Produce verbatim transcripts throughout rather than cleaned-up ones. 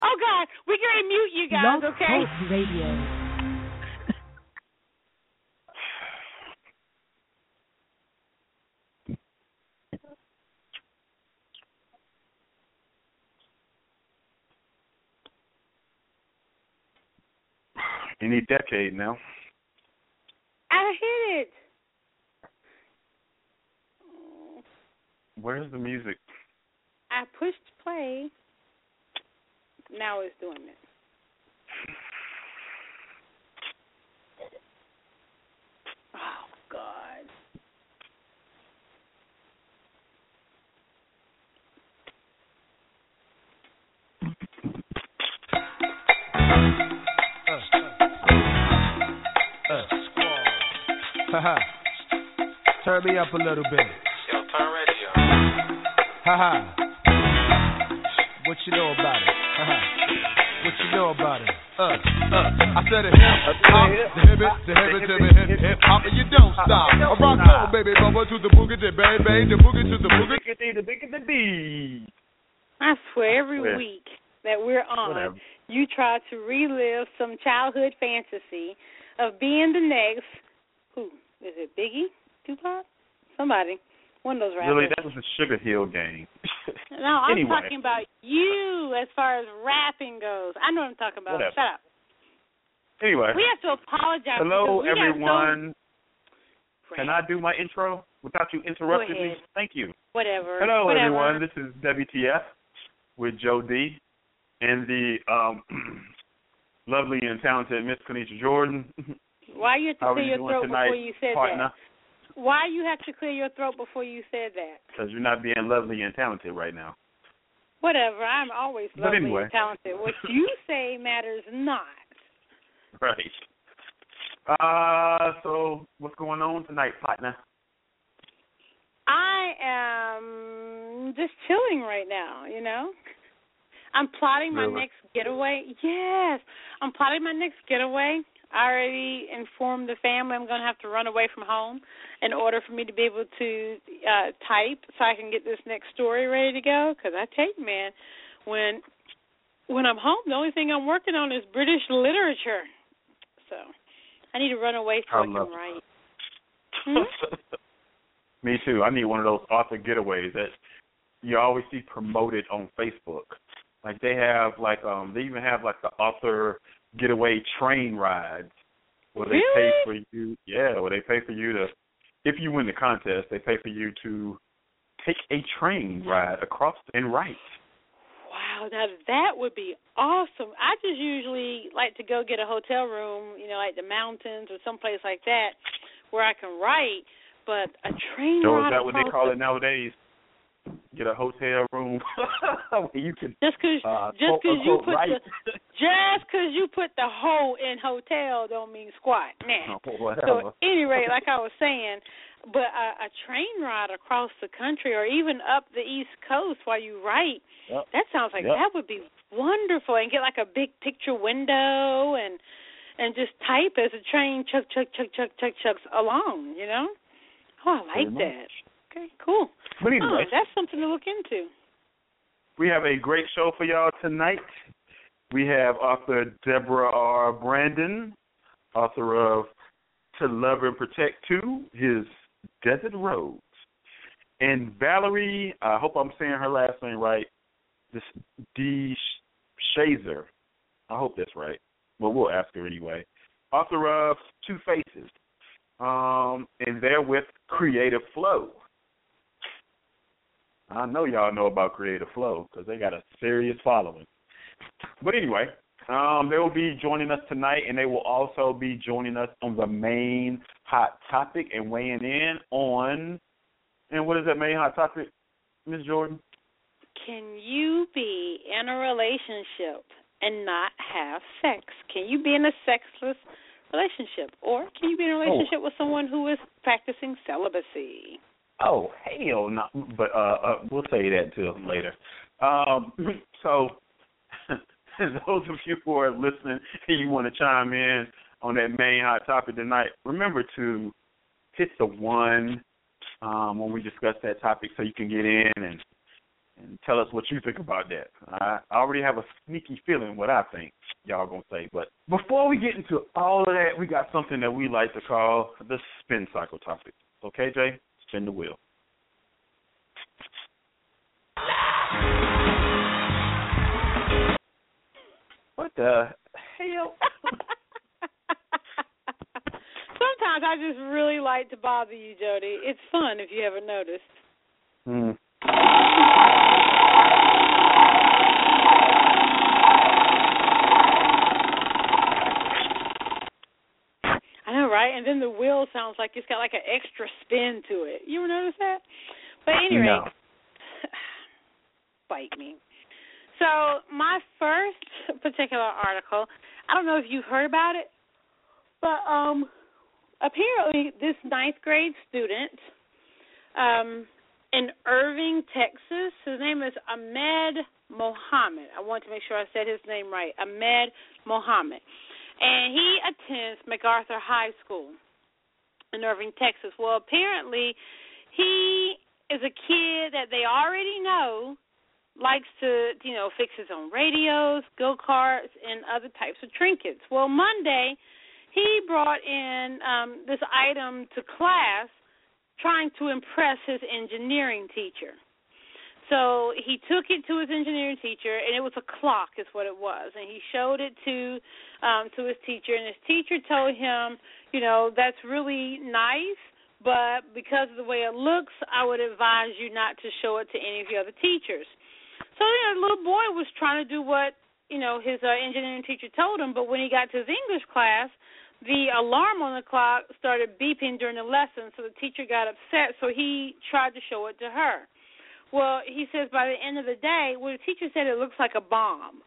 Oh, God. We're going to mute you guys, Love okay? Talk Radio. Any decade now. I hit it. Where's the music? I pushed play. Now it's doing it. Oh, God. Haha. Turn me up a little bit. Yo, turn radio. Haha. What you know about it? Haha. What you know about it? Uh, uh. I said it hip hop, the hip it, the hip it, to the hip hip hop, and you don't stop. I rock on, baby, bubba to the boogie, the bang bang, the boogie to the boogie. The big the bee. I swear, every Where? week that we're on, Whatever. you try to relive some childhood fantasy of being the next, who, is it Biggie, Tupac? Somebody, one of those rappers. Really, that was the Sugar Hill Gang. No, I'm anyway. talking about you as far as rapping goes. I know what I'm talking about. Whatever. Shut up. Anyway. We have to apologize. Hello, because we everyone. So... Can I do my intro without you interrupting me? Thank you. Whatever. Hello, Whatever. everyone. This is W T F with Joe D and the um, lovely and talented Miss Kanisha Jordan. Why you have to How clear are you your doing throat tonight, before you said partner? that? Why you have to clear your throat before you said that? Because you're not being lovely and talented right now. Whatever. I'm always But lovely anyway. and talented. What you say matters not. Right. Uh, so what's going on tonight, partner? I am just chilling right now, you know. I'm plotting my Really? next getaway. Yes, I'm plotting my next getaway. I already informed the family I'm going to have to run away from home in order for me to be able to uh, type so I can get this next story ready to go. Because I tell you, man, when when I'm home, the only thing I'm working on is British literature. So I need to run away so I, I can write. Hmm? Me too. I need one of those author getaways that you always see promoted on Facebook. Like they have, like um, they even have like the author getaway train rides where they really? pay for you. Yeah, where they pay for you to, if you win the contest, they pay for you to take a train ride across and write. Wow, now that would be awesome. I just usually like to go get a hotel room, you know, like the mountains or someplace like that where I can write. But a train So ride is that what they across call the... it nowadays? Get a hotel room where you can just because uh, just because you put right. the just because you put the whole in hotel don't mean squat. Nah. Oh, so anyway, like I was saying, but a, a train ride across the country or even up the East Coast while you write, yep. that sounds like yep. that would be wonderful. And get like a big picture window and and just type as the train chuck chuck chuck chuck chuck chucks along. You know. Oh, I like that. Okay, cool. But anyway, oh, that's something to look into. We have a great show for y'all tonight. We have author Deborah R. Brandon, author of To Love and Protect Two, his Desert Roads. And Valerie, I hope I'm saying her last name right, this D. Shazer. I hope that's right. Well, we'll ask her anyway. Author of Two Faces. Um, and they're with Creative Flow. I know y'all know about Creative Flow because they got a serious following. But anyway, um, they will be joining us tonight, and they will also be joining us on the main hot topic and weighing in on, and what is that main hot topic, Miz Jordan? Can you be in a relationship and not have sex? Can you be in a sexless relationship? Or can you be in a relationship oh. with someone who is practicing celibacy? Oh, hell no. But uh, uh, we'll say that till later. Um, so those of you who are listening and you want to chime in on that main hot topic tonight, remember to hit the one um, when we discuss that topic so you can get in and and tell us what you think about that. I already have a sneaky feeling what I think y'all going to say. But before we get into all of that, we got something that we like to call the spin cycle topic. Okay, Jay? Spin the wheel. What the hell? Sometimes I just really like to bother you, Jody. It's fun if you haven't noticed. Hmm. I know, right? And then the wheel sounds like it's got like an extra spin to it. You ever notice that? But anyway, no. Bite me. So my first particular article, I don't know if you've heard about it, but um, apparently this ninth grade student um, in Irving, Texas, his name is Ahmed Mohammed. I want to make sure I said his name right, Ahmed Mohammed. And he attends MacArthur High School in Irving, Texas. Well, apparently he is a kid that they already know likes to, you know, fix his own radios, go-karts, and other types of trinkets. Well, Monday, he brought in um, this item to class trying to impress his engineering teacher. So he took it to his engineering teacher, and it was a clock is what it was, and he showed it to um, to his teacher, and his teacher told him, you know, that's really nice, but because of the way it looks, I would advise you not to show it to any of your other teachers. So you know, the little boy was trying to do what, you know, his uh, engineering teacher told him, but when he got to his English class, the alarm on the clock started beeping during the lesson, so the teacher got upset, so he tried to show it to her. Well, he says by the end of the day, well, the teacher said it looks like a bomb.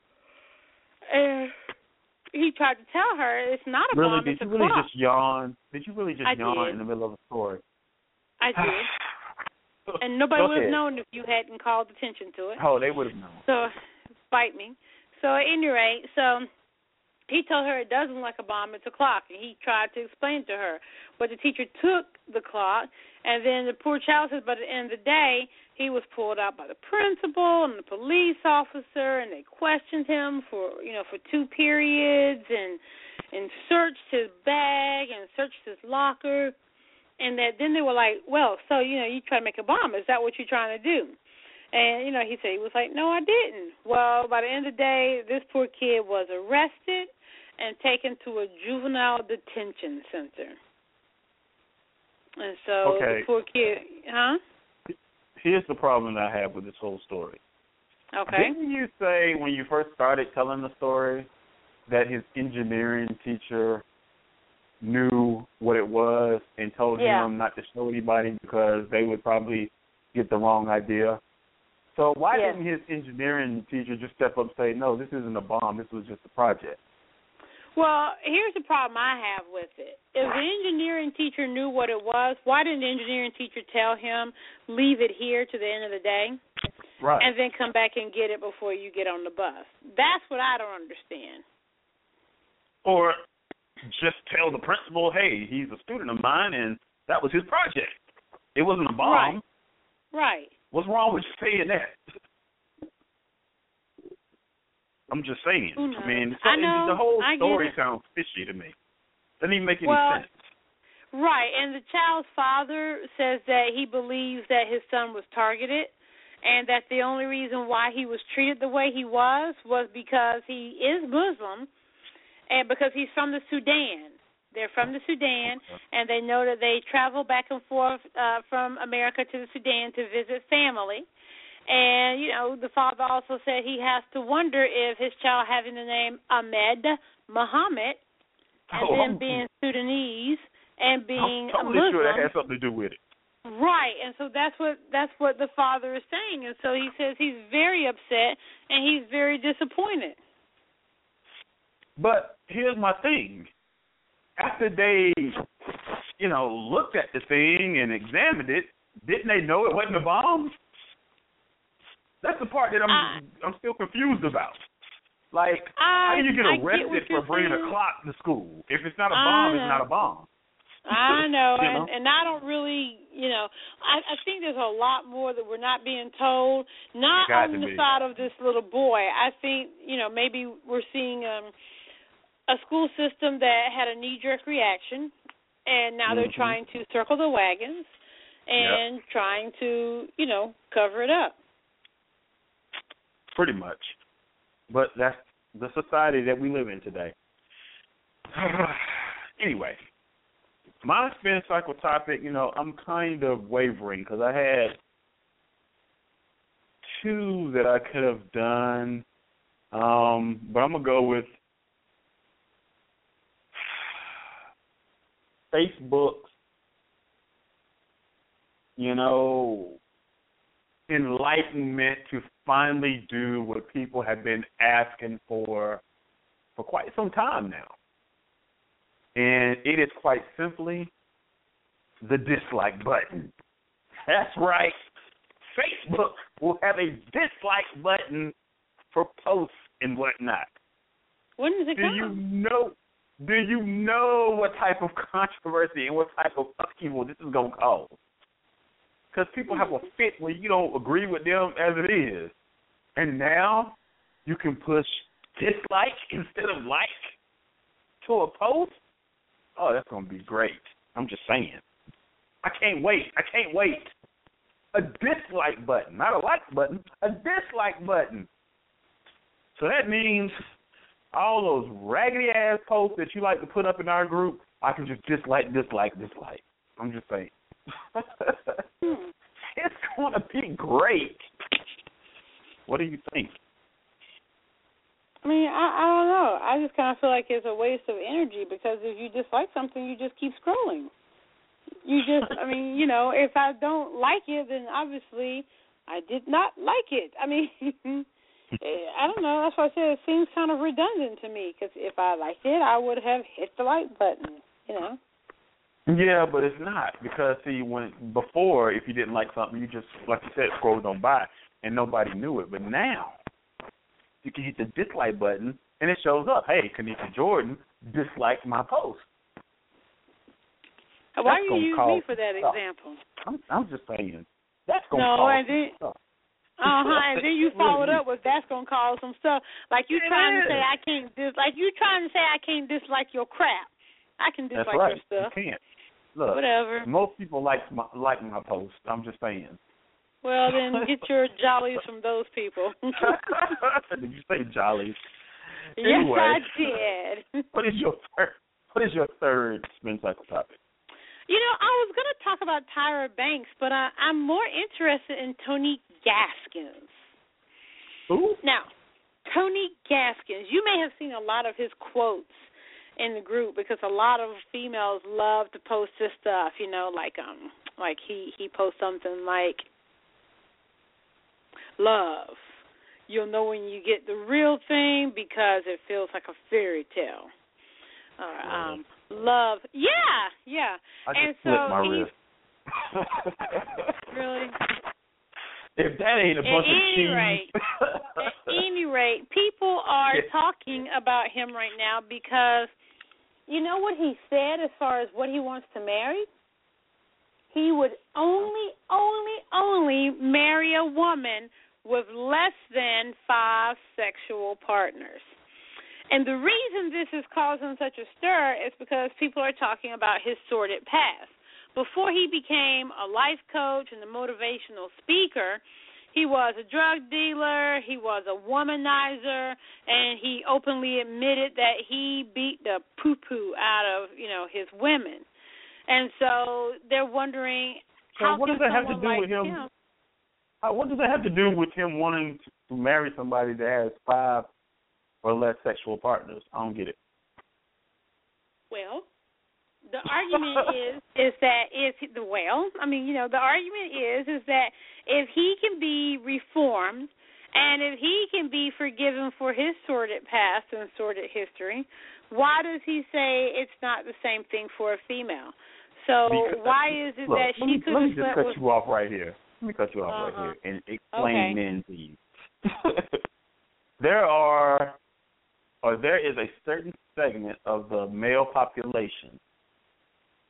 And he tried to tell her it's not a really, bomb, it's a clock. Did you really just yawn? Did you really just I yawn did. in the middle of a story? I did. And nobody Go would have ahead. known if you hadn't called attention to it. Oh, they would have known. So, bite me. So, at any rate, so he told her it doesn't look like a bomb, it's a clock. And he tried to explain to her. But the teacher took the clock, and then the poor child says by the end of the day, he was pulled out by the principal and the police officer, and they questioned him for, you know, for two periods and and searched his bag and searched his locker. And that then they were like, well, so, you know, you try to make a bomb. Is that what you're trying to do? And, you know, he said, he was like, no, I didn't. Well, by the end of the day, this poor kid was arrested and taken to a juvenile detention center. And so okay. the poor kid, huh? Here's the problem that I have with this whole story. Okay. Didn't you say when you first started telling the story that his engineering teacher knew what it was and told yeah. him not to show anybody because they would probably get the wrong idea? So why yes. didn't his engineering teacher just step up and say, no, this isn't a bomb, this was just a project? Well, here's the problem I have with it. If the engineering teacher knew what it was, why didn't the engineering teacher tell him, leave it here to the end of the day? Right. And then come back and get it before you get on the bus. That's what I don't understand. Or just tell the principal, hey, he's a student of mine, and that was his project. It wasn't a bomb. Right. Right. What's wrong with saying that? I'm just saying. I mean, so, I know, the whole I story sounds fishy to me. Doesn't even make any well, sense. Right, and the child's father says that he believes that his son was targeted and that the only reason why he was treated the way he was was because he is Muslim and because he's from the Sudan. They're from the Sudan, and they know that they travel back and forth uh, from America to the Sudan to visit family. And, you know, the father also said he has to wonder if his child having the name Ahmed Mohammed and oh, then I'm, being Sudanese and being I'm totally a Muslim. sure that has something to do with it. Right, and so that's what that's what the father is saying. And so he says he's very upset and he's very disappointed. But here's my thing. After they, you know, looked at the thing and examined it, didn't they know it wasn't a bomb? That's the part that I'm I, I'm still confused about. Like, I, how do you get I arrested get for bringing saying. a clock to school? If it's not a I bomb, know. it's not a bomb. I know, you and know? and I don't really, you know, I, I think there's a lot more that we're not being told. Not Got on to the be. side of this little boy. I think, you know, maybe we're seeing um, a school system that had a knee-jerk reaction, and now mm-hmm. they're trying to circle the wagons and yep. trying to, you know, cover it up. Pretty much. But that's the society that we live in today. Anyway, my spin cycle topic, you know, I'm kind of wavering because I had two that I could have done, um, but I'm going to go with Facebook's, you know, enlightenment to finally do what people have been asking for for quite some time now. And it is quite simply the dislike button. That's right. Facebook will have a dislike button for posts and whatnot. When does it do come? You know, do you know what type of controversy and what type of upheaval this is going to cause? Because people have a fit when you don't agree with them as it is. And now you can push dislike instead of like to a post? Oh, that's going to be great. I'm just saying. I can't wait. I can't wait. A dislike button, not a like button, a dislike button. So that means all those raggedy-ass posts that you like to put up in our group, I can just dislike, dislike, dislike. I'm just saying. It's going to be great. What do you think? I mean, I, I don't know. I just kind of feel like it's a waste of energy because if you dislike something, you just keep scrolling. You just, I mean, you know, if I don't like it, then obviously I did not like it. I mean, I don't know. That's why I said it seems kind of redundant to me because if I liked it, I would have hit the like button, you know. Yeah, but it's not because, see, when before, if you didn't like something, you just, like you said, scrolled on by and nobody knew it. But now you can hit the dislike button and it shows up, hey, Kanika Jordan disliked my post. Why do you use me for that stuff. example? I'm, I'm just saying. That's going to no, cause and then, stuff. Uh-huh, and then you followed up with that's going to cause some stuff. Like you it trying is. to say I can't dis like you trying to say I can't dislike your crap. I can dislike That's right. your stuff. You can't. Look, whatever. Most people like my like my post. I'm just saying. Well, then get your jollies from those people. Did you say jollies? Yes, anyway, I did. What is your third? What is your third spin cycle topic? You know, I was going to talk about Tyra Banks, but I, I'm more interested in Tony Gaskins. Who? Now, Tony Gaskins. You may have seen a lot of his quotes in the group because a lot of females love to post his stuff. You know, like um, like he he posts something like, "Love, you'll know when you get the real thing because it feels like a fairy tale." Or um, love, yeah, yeah. I and just so flipped my he, wrist. Really? If that ain't a bunch at of any cheese. rate, at any rate, people are Yeah. talking about him right now because you know what he said as far as what he wants to marry? He would only, only, only marry a woman with less than five sexual partners. And the reason this is causing such a stir is because people are talking about his sordid past. Before he became a life coach and a motivational speaker, he was a drug dealer, he was a womanizer, and he openly admitted that he beat the poo-poo out of, you know, his women. And so they're wondering so how what can does that have to someone do like with him? him Uh, what does that have to do with him wanting to marry somebody that has five or less sexual partners? I don't get it. Well, the argument is is that if the well, I mean, you know, the argument is is that if he can be reformed and if he can be forgiven for his sordid past and sordid history, why does he say it's not the same thing for a female? So Because, why is it look, that let she me, could let have me just slept cut with? you off right here. Let me cut you off Uh-huh. right here and explain Okay. men to you. There are, or there is a certain segment of the male population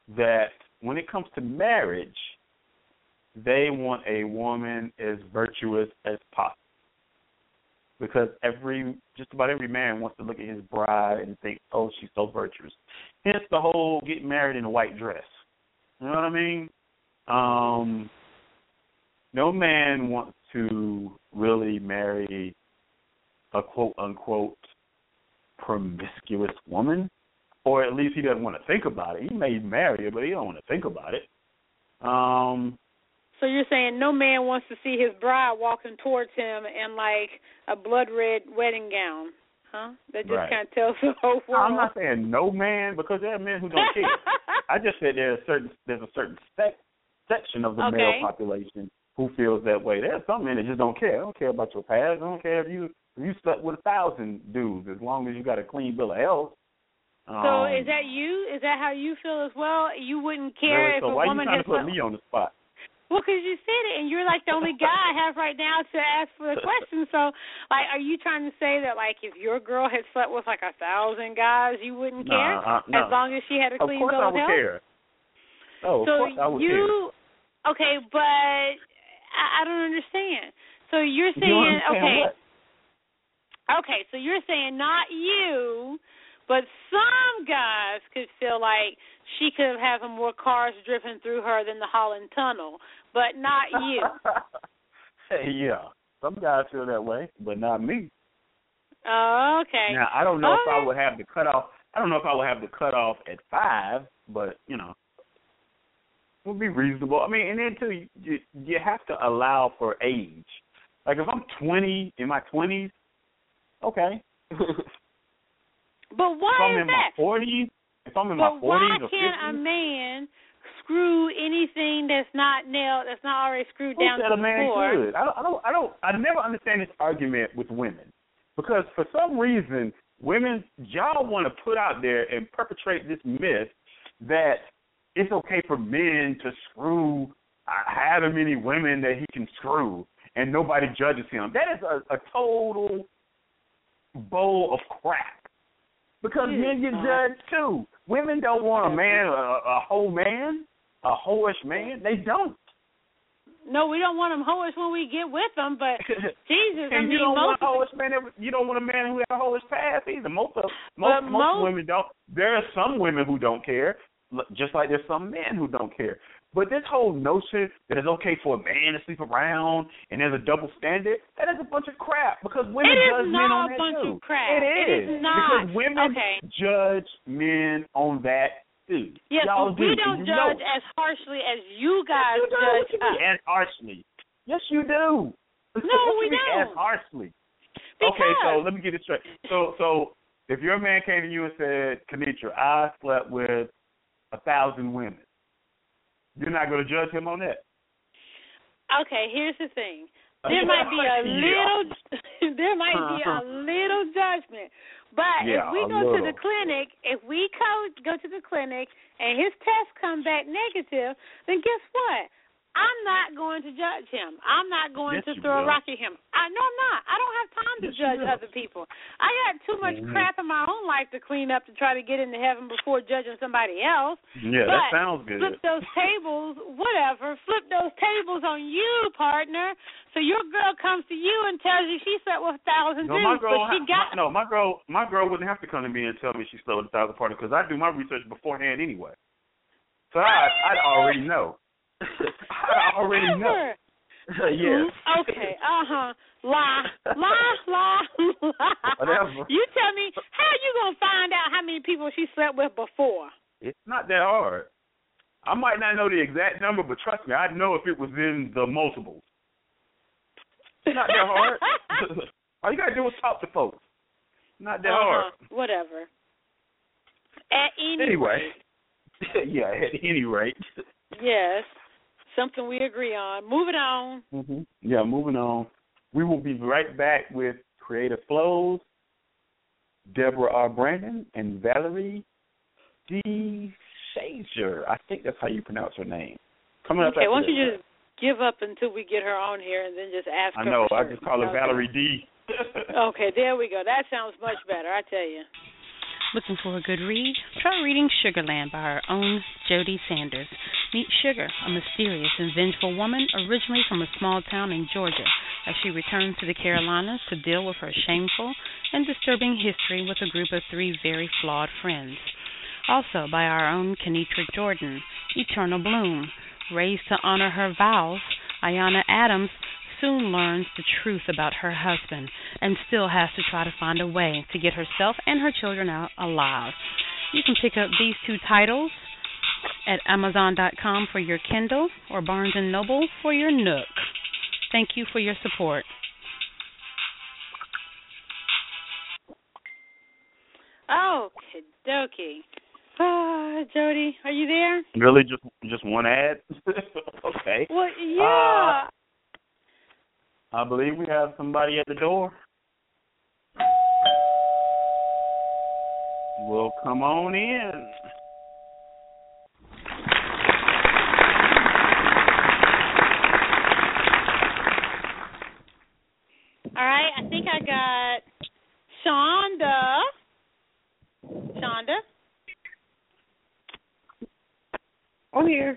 that when it comes to marriage, they want a woman as virtuous as possible. Because every, just about every man wants to look at his bride and think, oh, she's so virtuous. Hence the whole get married in a white dress. You know what I mean? Um, no man wants to really marry a quote-unquote promiscuous woman, or at least he doesn't want to think about it. He may marry her, but he don't want to think about it. Um, so you're saying no man wants to see his bride walking towards him in, like, a blood-red wedding gown, huh? That just right. kind of tells the whole world. I'm not saying no man, because there are men who don't care. I just said there's a certain, there's a certain sec, section of the okay. male population who feels that way. There are some men that just don't care. I don't care about your past. I don't care if you if you slept with a thousand dudes, as long as you got a clean bill of health. Um, so is that you? Is that how you feel as well? You wouldn't care really, if so a why woman you trying had to put slept... me on the spot? Well, because you said it, and you're like the only guy I have right now to ask for the question. So, like, are you trying to say that, like, if your girl had slept with, like, a thousand guys, you wouldn't care? Nah, uh, no. As long as she had a clean bill of health? Of health? course I would care. Oh, of so course I would you, care. Okay, but I, I don't understand. So you're saying, you okay. What? Okay, so you're saying not you, but some guys could feel like she could have had more cars driven through her than the Holland Tunnel, but not you. Hey, yeah, some guys feel that way, but not me. Oh, okay. Now, I don't know okay. if I would have the cutoff. I don't know if I would have the cutoff at five, but, you know, it would be reasonable. I mean, and then, too, you, you have to allow for age. Like, if I'm twenty, in my twenties, okay. But why if I'm is in that? my forties, if I'm in but my forties or why can't fifties, a man screw anything that's not nailed, that's not already screwed who down said to a the man floor? could? I don't, I don't, I don't, I never understand this argument with women, because for some reason, women, y'all want to put out there and perpetrate this myth that it's okay for men to screw uh, however many women that he can screw, and nobody judges him. That is a, a total bowl of crap. Because mm, men get uh, judged too. Women don't want a man, a, a whole man, a whorish man. They don't. No, we don't want them hoish when we get with them, but Jesus, I and mean, you don't most want a whorish man. You don't want a man who has a whorish past either. Most of most, most, most women don't. There are some women who don't care, just like there's some men who don't care. But this whole notion that it's okay for a man to sleep around and there's a double standard, that is a bunch of crap, because women judge men on that too. It is not a bunch of crap. It is. It is not. Because women okay. judge men on that too. Yes, Y'all but we do. don't you judge know. as harshly as you guys yes, you judge do. us. As harshly. Yes, you do. No, what we you mean don't. As harshly. Because. Okay, so let me get it straight. So, so if your man came to you and said, Kenitra, I slept with a thousand women, you're not going to judge him on that? Okay, here's the thing. There might be a little, there might be a little judgment, but yeah, if we go little. to the clinic, if we go go to the clinic and his tests come back negative, then guess what? I'm not going to judge him. I'm not going yes, to throw will. a rock at him. I no, I'm not. I don't have time to yes, judge other people. I got too much mm-hmm. crap in my own life to clean up to try to get into heaven before judging somebody else. Yeah, but that sounds good. Flip those tables, whatever. Flip those tables on you, partner. So your girl comes to you and tells you she slept with a thousand no, dudes, my girl, but she got my, no, my girl, my girl wouldn't have to come to me and tell me she slept with a thousand partners, because I do my research beforehand anyway. So I, I'd already know. I already know. Yes. Okay. Uh huh. Lie, lie, lie, lie. Whatever. You tell me, how you gonna find out how many people she slept with before? It's not that hard. I might not know the exact number, but trust me, I'd know if it was in the multiples. It's not that hard. All you gotta do is talk to folks. Not that uh-huh. hard. Whatever. At any anyway. rate. Yeah. At any rate. Yes. Something we agree on. Moving on. Mm-hmm. Yeah, moving on. We will be right back with Creative Flows, Deborah R. Brandon, and Valerie D. Shazer. I think that's how you pronounce her name. Coming up okay, why don't this. you just give up until we get her on here and then just ask I her? know. For I sure. just call her okay. Valerie D. Okay, there we go. That sounds much better, I tell you. Looking for a good read? Try reading Sugarland by our own Jodie Sanders. Meet Sugar, a mysterious and vengeful woman originally from a small town in Georgia, as she returns to the Carolinas to deal with her shameful and disturbing history with a group of three very flawed friends. Also by our own Kenitra Jordan, Eternal Bloom. Raised to honor her vows, Ayanna Adams soon learns the truth about her husband and still has to try to find a way to get herself and her children out alive. You can pick up these two titles at amazon dot com for your Kindle or Barnes and Noble for your Nook. Thank you for your support. Okie dokie. Ah, Jody, are you there? Really, just just one ad? Okay. Well, yeah. Uh, I believe we have somebody at the door. Well, come on in. All right, I think I got Shonda. Shonda? I'm here.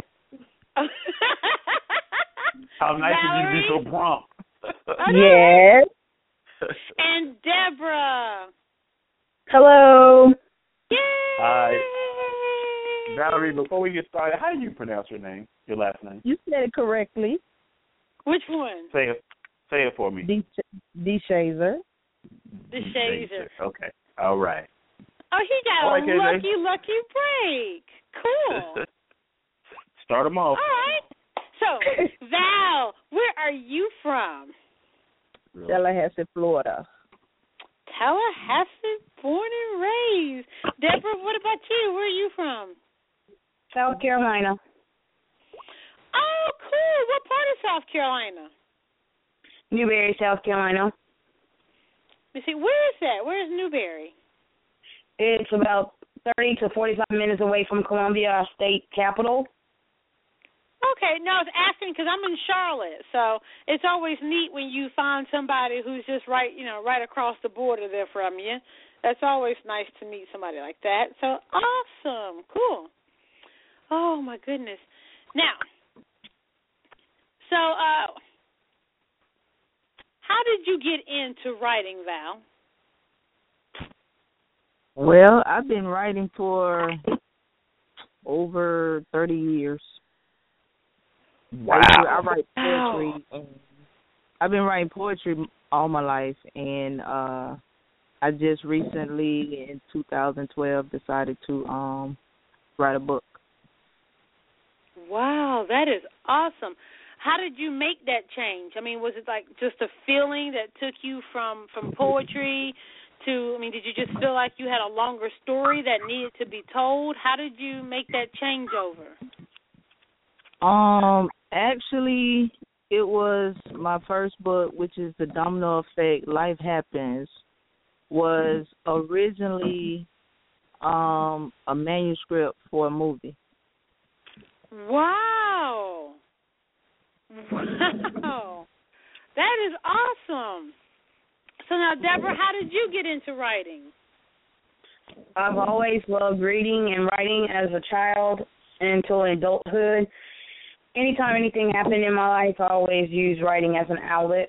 How nice Valerie? of you to be so prompt. Yes. And Deborah. Hello. Yay! Hi. Valerie, before we get started, how do you pronounce your name, your last name? You said it correctly. Which one? Say it, say it for me. D. D. Shazer. The Shazer. Okay. All right. Oh, he got All a right, K J. lucky, lucky break. Cool. Start them off. All right. So, Val, where are you from? Tallahassee, Florida. Tallahassee, born and raised. Deborah, what about you? Where are you from? South Carolina. Oh, cool. What part of South Carolina? Newberry, South Carolina. Let me see. Where is that? Where is Newberry? It's about thirty to forty-five minutes away from Columbia State Capitol. Okay, no, I was asking because I'm in Charlotte, so it's always neat when you find somebody who's just right, you know, right across the border there from you. That's always nice to meet somebody like that. So awesome, cool. Oh my goodness. Now, so uh, how did you get into writing, Val? Well, I've been writing for over thirty years. Wow. I, I write poetry. And I've been writing poetry all my life, and uh, I just recently, in two thousand twelve, decided to um, write a book. Wow, that is awesome. How did you make that change? I mean, was it like just a feeling that took you from, from poetry to, I mean, did you just feel like you had a longer story that needed to be told? How did you make that changeover? Um, actually, it was my first book, which is The Domino Effect, Life Happens, was originally um, a manuscript for a movie. Wow. Wow. That is awesome. So now, Deborah, how did you get into writing? I've always loved reading and writing as a child until adulthood. Anytime anything happened in my life, I always used writing as an outlet.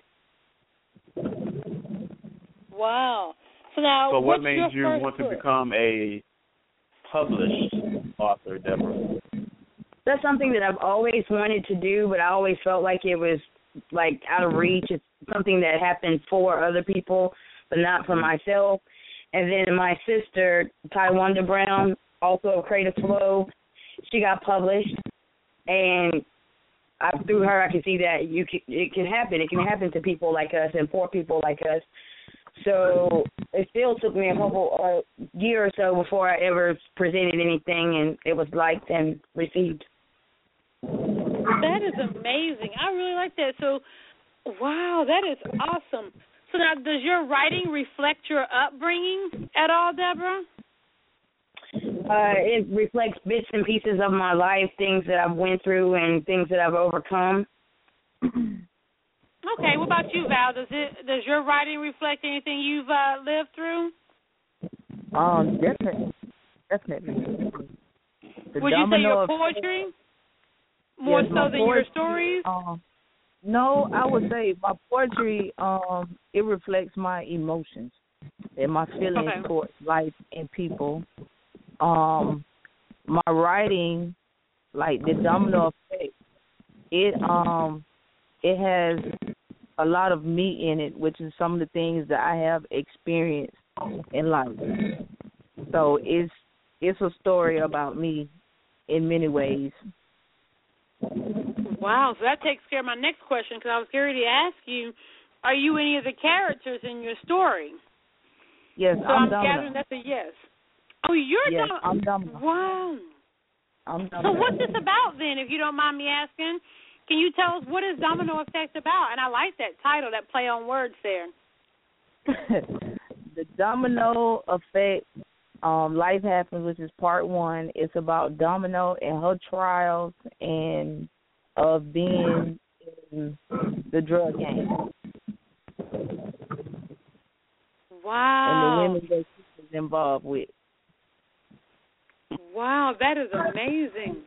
Wow. So now, So what what's made your you first want book? to become a published author, Deborah? That's something that I've always wanted to do, but I always felt like it was, like, out of reach. It's something that happened for other people, but not for myself. And then my sister, Tywanda Brown, also of Creative Flow, she got published. And I, through her, I could see that you can, it can happen. It can happen to people like us and poor people like us. So it still took me a couple uh, year or so before I ever presented anything, and it was liked and received. That is amazing. I really like that. So, wow, that is awesome. So now, does your writing reflect your upbringing at all, Deborah? Uh, it reflects bits and pieces of my life, things that I've went through and things that I've overcome. Okay, what about you, Val? Does it does your writing reflect anything you've uh, lived through? Um, definitely, definitely. The Would you say your of, poetry more yes, so than poetry, your stories? Um, no, I would say my poetry. Um, it reflects my emotions and my feelings Okay. towards life and people. Um, my writing, like the domino effect, it um, it has a lot of me in it, which is some of the things that I have experienced in life. So it's it's a story about me in many ways. Wow, so that takes care of my next question, because I was going to ask you, are you any of the characters in your story? Yes, so I'm I'm Domino. gathering that's a yes. Oh, you're yes, Dom- I'm Domino. Wow. I'm Domino. So what's this about then, if you don't mind me asking? Can you tell us what is Domino Effect about? And I like that title, that play on words there. The Domino Effect, um, Life Happens, which is part one. It's about Domino and her trials and of being in the drug game. Wow. And the women that she was involved with. Wow, that is amazing.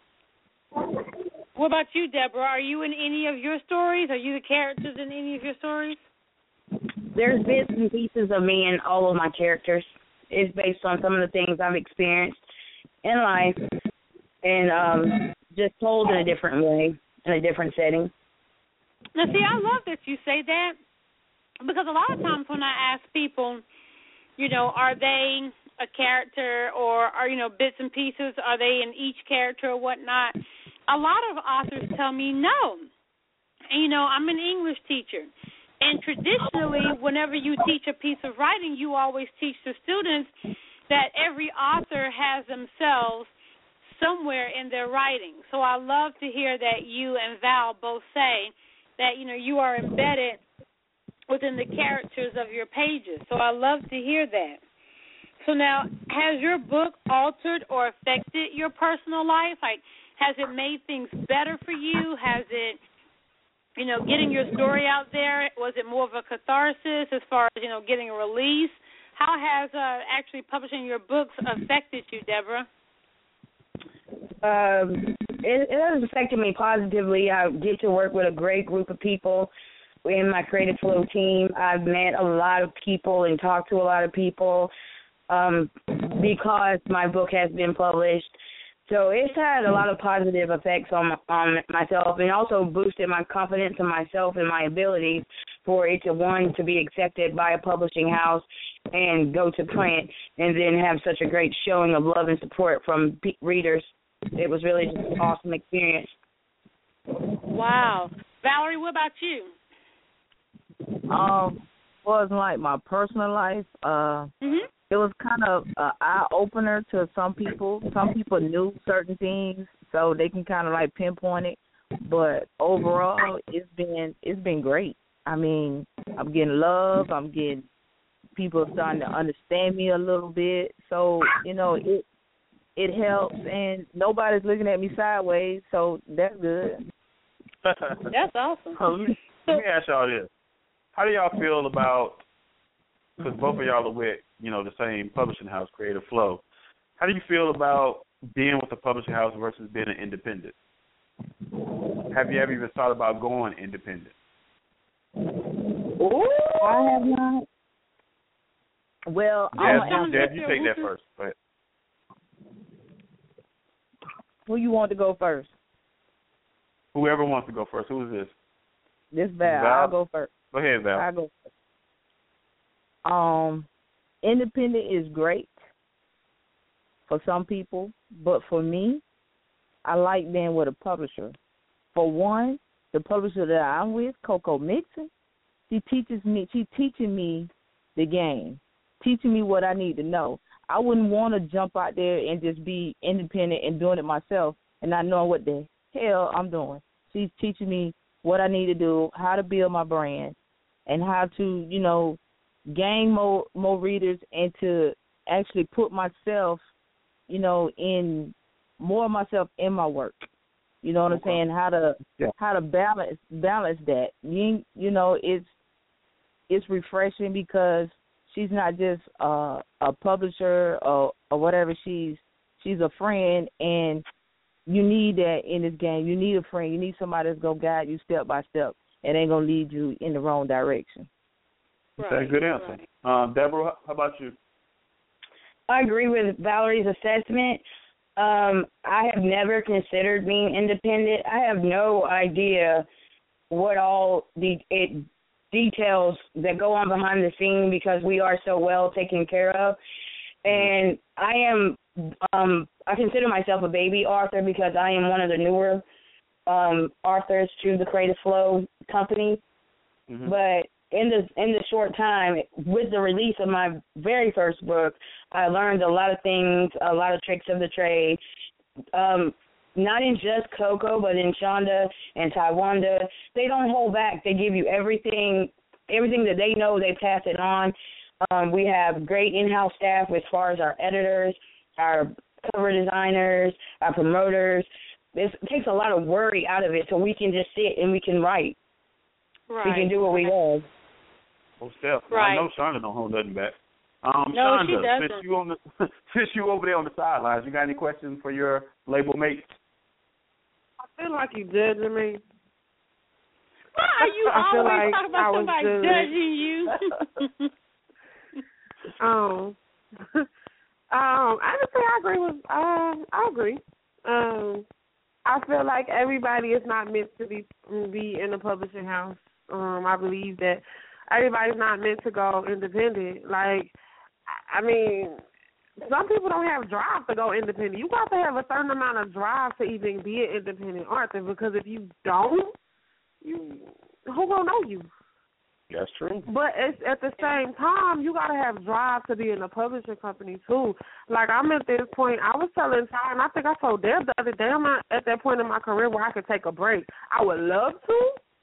What about you, Deborah? Are you in any of your stories? Are you the characters in any of your stories? There's bits and pieces of me in all of my characters. It's based on some of the things I've experienced in life and um, just told in a different way, in a different setting. Now, see, I love that you say that, because a lot of times when I ask people, you know, are they a character or are, you know, bits and pieces, are they in each character or whatnot, a lot of authors tell me no. And, you know, I'm an English teacher. And traditionally, whenever you teach a piece of writing, you always teach the students that every author has themselves somewhere in their writing. So I love to hear that you and Val both say that, you know, you are embedded within the characters of your pages. So I love to hear that. So now, has your book altered or affected your personal life? Like, has it made things better for you? Has it, you know, getting your story out there, was it more of a catharsis as far as, you know, getting a release? How has uh, actually publishing your books affected you, Deborah? Um, it, it has affected me positively. I get to work with a great group of people in my Creative Flow team. I've met a lot of people and talked to a lot of people um, because my book has been published. So it's had a lot of positive effects on on myself, and also boosted my confidence in myself and my abilities for it to, one, to be accepted by a publishing house and go to print, and then have such a great showing of love and support from pe- readers. It was really just an awesome experience. Wow. Valerie, what about you? Um, wasn't like my personal life. Uh, mm-hmm. It was kind of an eye-opener to some people. Some people knew certain things, so they can kind of like pinpoint it. But overall, it's been it's been great. I mean, I'm getting love. I'm getting people starting to understand me a little bit. So, you know, it it helps, and nobody's looking at me sideways, so that's good. That's awesome. So let, me, let me ask y'all this. How do y'all feel about, because both of y'all are with, you know, the same publishing house, Creative Flow. How do you feel about being with a publishing house versus being an independent? Have you ever even thought about going independent? Ooh, I have not. Well, Deb, I'm Deb, you take that first. Go ahead. Who you want to go first? Whoever wants to go first. Who is this? This Val. Val? I'll go first. Go ahead, Val. I'll go first. Um, independent is great for some people, but for me, I like being with a publisher. For one, the publisher that I'm with, Coco Mixon, she teaches me. She's teaching me the game, teaching me what I need to know. I wouldn't want to jump out there and just be independent and doing it myself and not knowing what the hell I'm doing. She's teaching me what I need to do, how to build my brand, and how to, you know, gain more more readers and to actually put myself, you know, in more of myself in my work. You know what okay. I'm saying? How to yeah. how to balance balance that. You you know, it's it's refreshing because she's not just uh, a publisher or or whatever. She's she's a friend, and you need that in this game. You need a friend. You need somebody that's gonna guide you step by step and ain't gonna lead you in the wrong direction. Right. That's a good answer. Right. Uh, Deborah, how about you? I agree with Valerie's assessment. Um, I have never considered being independent. I have no idea what all the it details that go on behind the scene because we are so well taken care of. And I am, um, I consider myself a baby author because I am one of the newer um, authors to the Creative Flow company. Mm-hmm. But in the in the short time, with the release of my very first book, I learned a lot of things, a lot of tricks of the trade. Um, not in just Coco, but in Shonda and Taiwanda. They don't hold back. They give you everything, everything that they know. They pass it on. Um, we have great in-house staff as far as our editors, our cover designers, our promoters. This, it takes a lot of worry out of it, so we can just sit and we can write. Right. We can do what we love. Oh, Steph, right. I know Shonda don't hold nothing back. Um, no, Shonda, she doesn't. since you on the since you over there on the sidelines, you got any questions for your label mates? I feel like you judging me. Why are you I feel always like talking about I somebody judged. judging you? um, um, honestly, I agree with. Uh, I agree. Um, I feel like everybody is not meant to be be in a publishing house. Um, I believe that everybody's not meant to go independent. Like, I mean, some people don't have drive to go independent. You got to have a certain amount of drive to even be an independent author, because if you don't, you who gonna know you? That's true. But it's, at the same time, you got to have drive to be in a publishing company, too. Like, I'm at this point, I was telling Ty, and I think I told Deb the other day, I'm not at that point in my career where I could take a break. I would love to,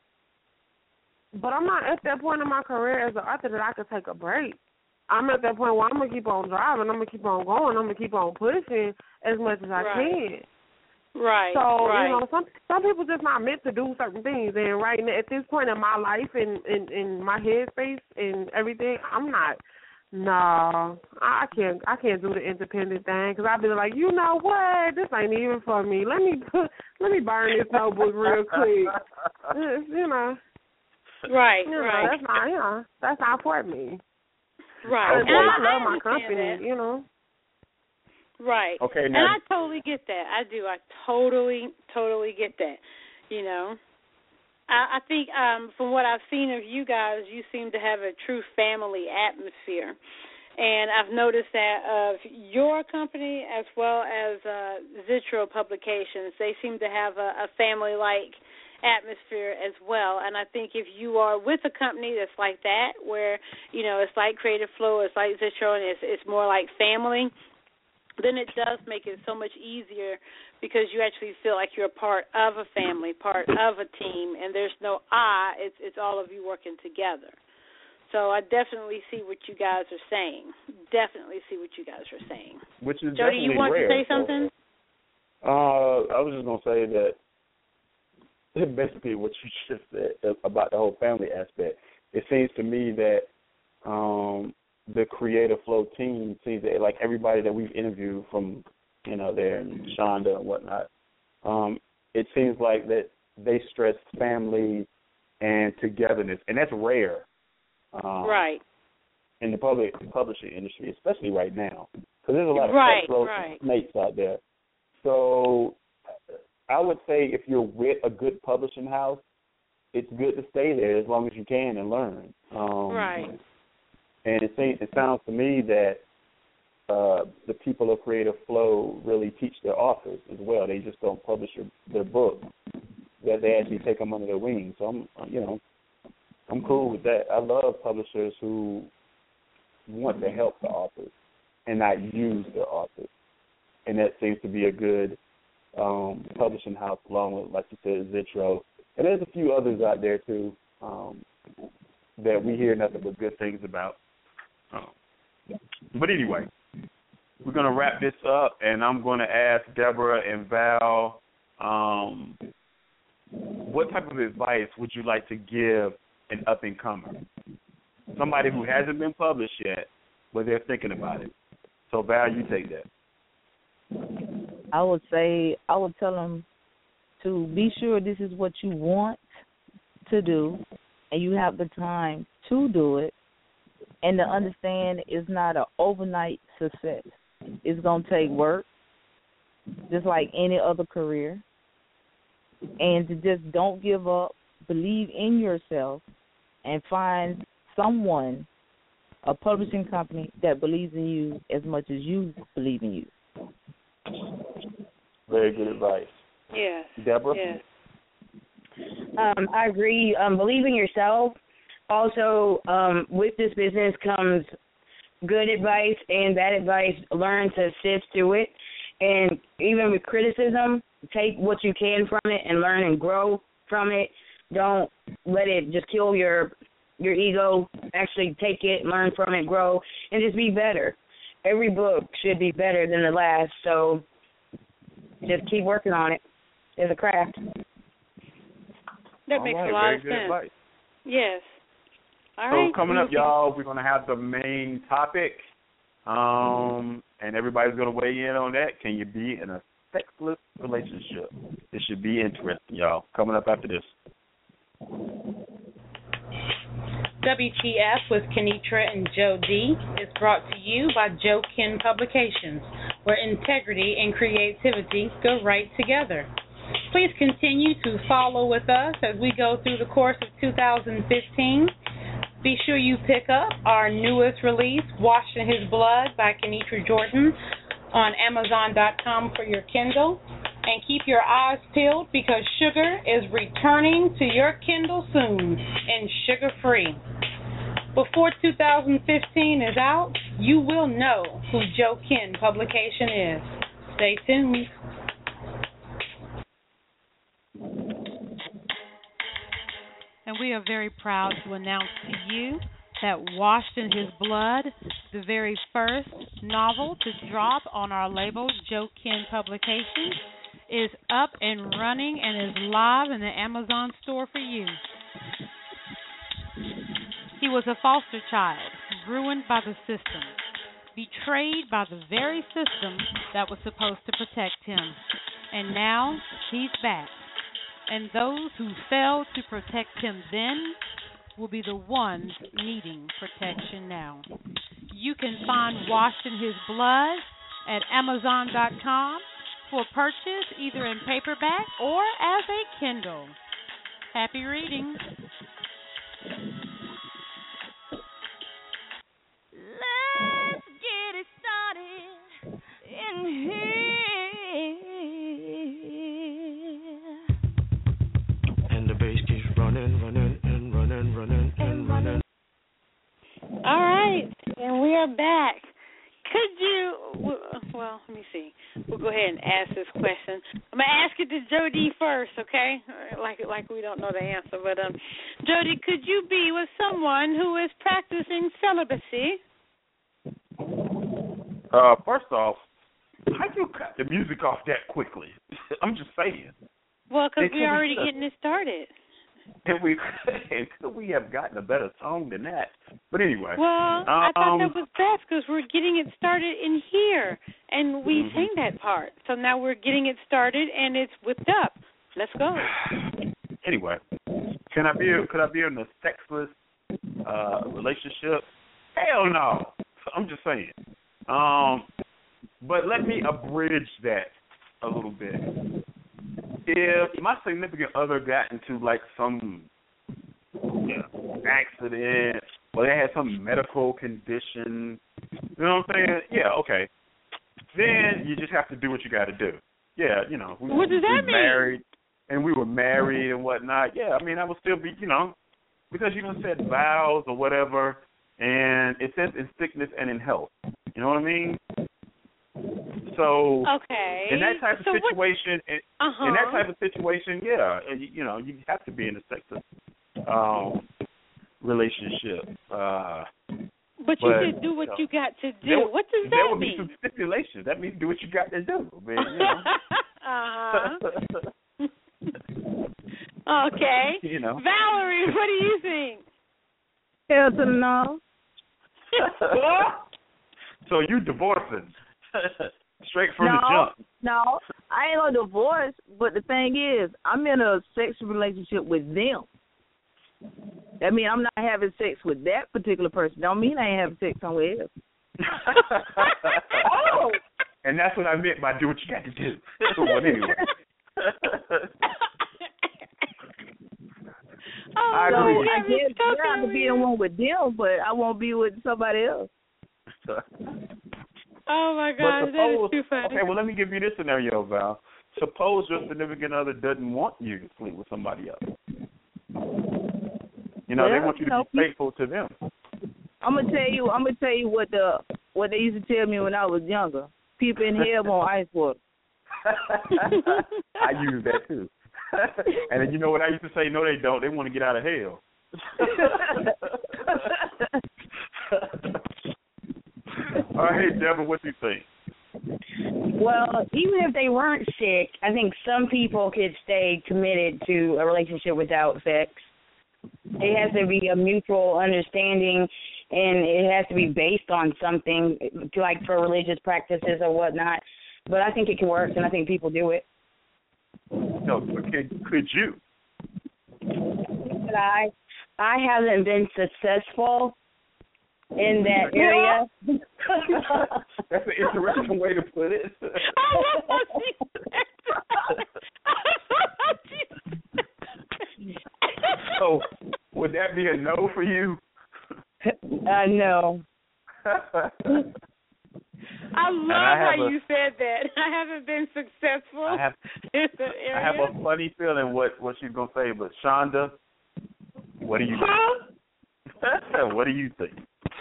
but I'm not at that point in my career as an author that I could take a break. I'm at that point where I'm going to keep on driving, I'm going to keep on going, I'm going to keep on pushing as much as I right. can. Right. So, right. you know, some some people just not meant to do certain things. And right now, at this point in my life and in, in, in my headspace and everything, I'm not, no, I can't I can't do the independent thing, because I've been like, you know what, this ain't even for me. Let me put, let me burn this notebook real quick. You know. Right, you know, right. That's not, you know, that's not for me. Right. And I, I love my company, that. you know. Right. Okay, now, and I totally get that. I do. I totally, totally get that. You know, I, I think um, from what I've seen of you guys, you seem to have a true family atmosphere. And I've noticed that of your company as well as uh, Zitro Publications, they seem to have a, a family-like atmosphere as well. And I think if you are with a company that's like that, where, you know, it's like Creative Flow, it's like Zitro, and it's, it's more like family, then it does make it so much easier, because you actually feel like you're a part of a family, part of a team, and there's no I, it's it's all of you working together. So I definitely see what you guys are saying. Definitely see what you guys are saying. Which is Jody, you want rare, to say something? So, uh, I was just going to say that basically what you just said about the whole family aspect. It seems to me that um, the Creative Flow team sees that, like everybody that we've interviewed from, you know, there and Shonda and whatnot, um, it seems like that they stress family and togetherness, and that's rare. Um, right. In the public publishing industry, especially right now, because there's a lot of right, cutthroat right. mates out there. So I would say if you're with a good publishing house, it's good to stay there as long as you can and learn. Um, right. And it seems, it sounds to me that uh, the people of Creative Flow really teach their authors as well. They just don't publish your, their book; that they actually take them under their wings. So I'm, you know, I'm cool with that. I love publishers who want to help the authors and not use their authors, and that seems to be a good um, publishing house, along with, like you said, Zitro. And there's a few others out there too um, that we hear nothing but good things about. Um, but anyway, we're going to wrap this up, and I'm going to ask Deborah and Val, um, what type of advice would you like to give an up-and-comer? somebody who hasn't been published yet, but they're thinking about it. So, Val, you take that. I would say I would tell them to be sure this is what you want to do, and you have the time to do it, and to understand it's not an overnight success. It's going to take work, just like any other career, and to just don't give up, believe in yourself, and find someone, a publishing company that believes in you as much as you believe in you. Very good advice. Yes. Deborah? Yes. Um, I agree. Um, believe in yourself. Also, um, with this business comes good advice and bad advice. Learn to sift through it. And even with criticism, take what you can from it and learn and grow from it. Don't let it just kill your your ego. Actually take it, learn from it, grow, and just be better. Every book should be better than the last, so just keep working on it. It's a craft. That All makes right, a lot very of good sense. Advice. Yes. All so right. coming up, y'all, we're going to have the main topic, um, and everybody's going to weigh in on that. Can you be in a sexless relationship? It should be interesting, y'all. Coming up after this. W T F with Kenitra and Joe D is brought to you by Joe Ken Publications, where integrity and creativity go right together. Please continue to follow with us as we go through the course of two thousand fifteen. Be sure you pick up our newest release, Washed in His Blood by Kenitra Jordan, on Amazon dot com for your Kindle. And keep your eyes peeled because sugar is returning to your Kindle soon and sugar-free. Before two thousand fifteen is out, you will know who Joe Ken Publication is. Stay tuned. And we are very proud to announce to you that Washed in His Blood, the very first novel to drop on our label, Joe Ken Publications, is up and running and is live in the Amazon store for you. He was a foster child, ruined by the system, betrayed by the very system that was supposed to protect him. And now he's back. And those who failed to protect him then will be the ones needing protection now. You can find Washed in His Blood at Amazon dot com for purchase either in paperback or as a Kindle. Happy reading. Let's get it started in here. And the bass keeps running, running, and running, running, and running. All right, and we are back. Could you, well, let me see. We'll go ahead and ask this question. I'm going to ask it to Jody first, okay? Like like we don't know the answer. But, um, Jody, could you be with someone who is practicing celibacy? Uh, first off, how do you cut the music off that quickly? I'm just saying. Well, because Hey, we're can we already just- getting it started. And we could we have gotten a better song than that. But anyway. Well, I thought um, that was best because we're getting it started in here, and we Mhm. sang that part. So now we're getting it started, and it's whipped up. Let's go. Anyway, can I be could I be in a sexless uh, relationship? Hell no. I'm just saying. Um, but let me abridge that a little bit. If my significant other got into like some you know, accident or they had some medical condition, you know what I'm saying? Yeah, okay. Then you just have to do what you got to do. Yeah, you know. We, What does we that mean? Married, and we were married and whatnot. Yeah, I mean, I would still be, you know, because you done said vows or whatever, and it says in sickness and in health. You know what I mean? So Okay. in that type of so situation, in, uh-huh. in that type of situation, yeah, you, you know, you have to be in a sexless um, relationship. Uh, But you but, said do what you know, you got to do. there, What does there that would be mean? some stipulations. That means do what you got to do. I mean, you know. uh-huh. Okay. You know. Valerie, what do you think? Hell to the no. So you divorcing? Straight from no, the jump. No, I ain't gonna divorce, but the thing is, I'm in a sexual relationship with them. That means I'm not having sex with that particular person. Don't mean I ain't having sex somewhere else. Oh. And that's what I meant by do what you got to do. Well, anyway. Oh, I so agree. I guess I have to be in one with them, but I won't be with somebody else. Oh my God, suppose, that is too funny. Okay, well let me give you this scenario, Val. Suppose your significant other doesn't want you to sleep with somebody else. You know, well, they want you to you know, be faithful to them. I'm gonna tell you. I'm gonna tell you what the what they used to tell me when I was younger. People in hell want ice water. I use that too. And then you know what I used to say? No, they don't. They want to get out of hell. All right, Deborah, what do you think? Well, even if they weren't sick, I think some people could stay committed to a relationship without sex. It has to be a mutual understanding, and it has to be based on something, like for religious practices or whatnot. But I think it can work, and I think people do it. No, could, could you? But I, I haven't been successful in that area. That's an interesting way to put it. So, would that be a no for you? Uh, no. I love I how a, you said that. I haven't been successful I have, in the area. I have a funny feeling what, what she's going to say, but Shonda, what do you think? What do you think?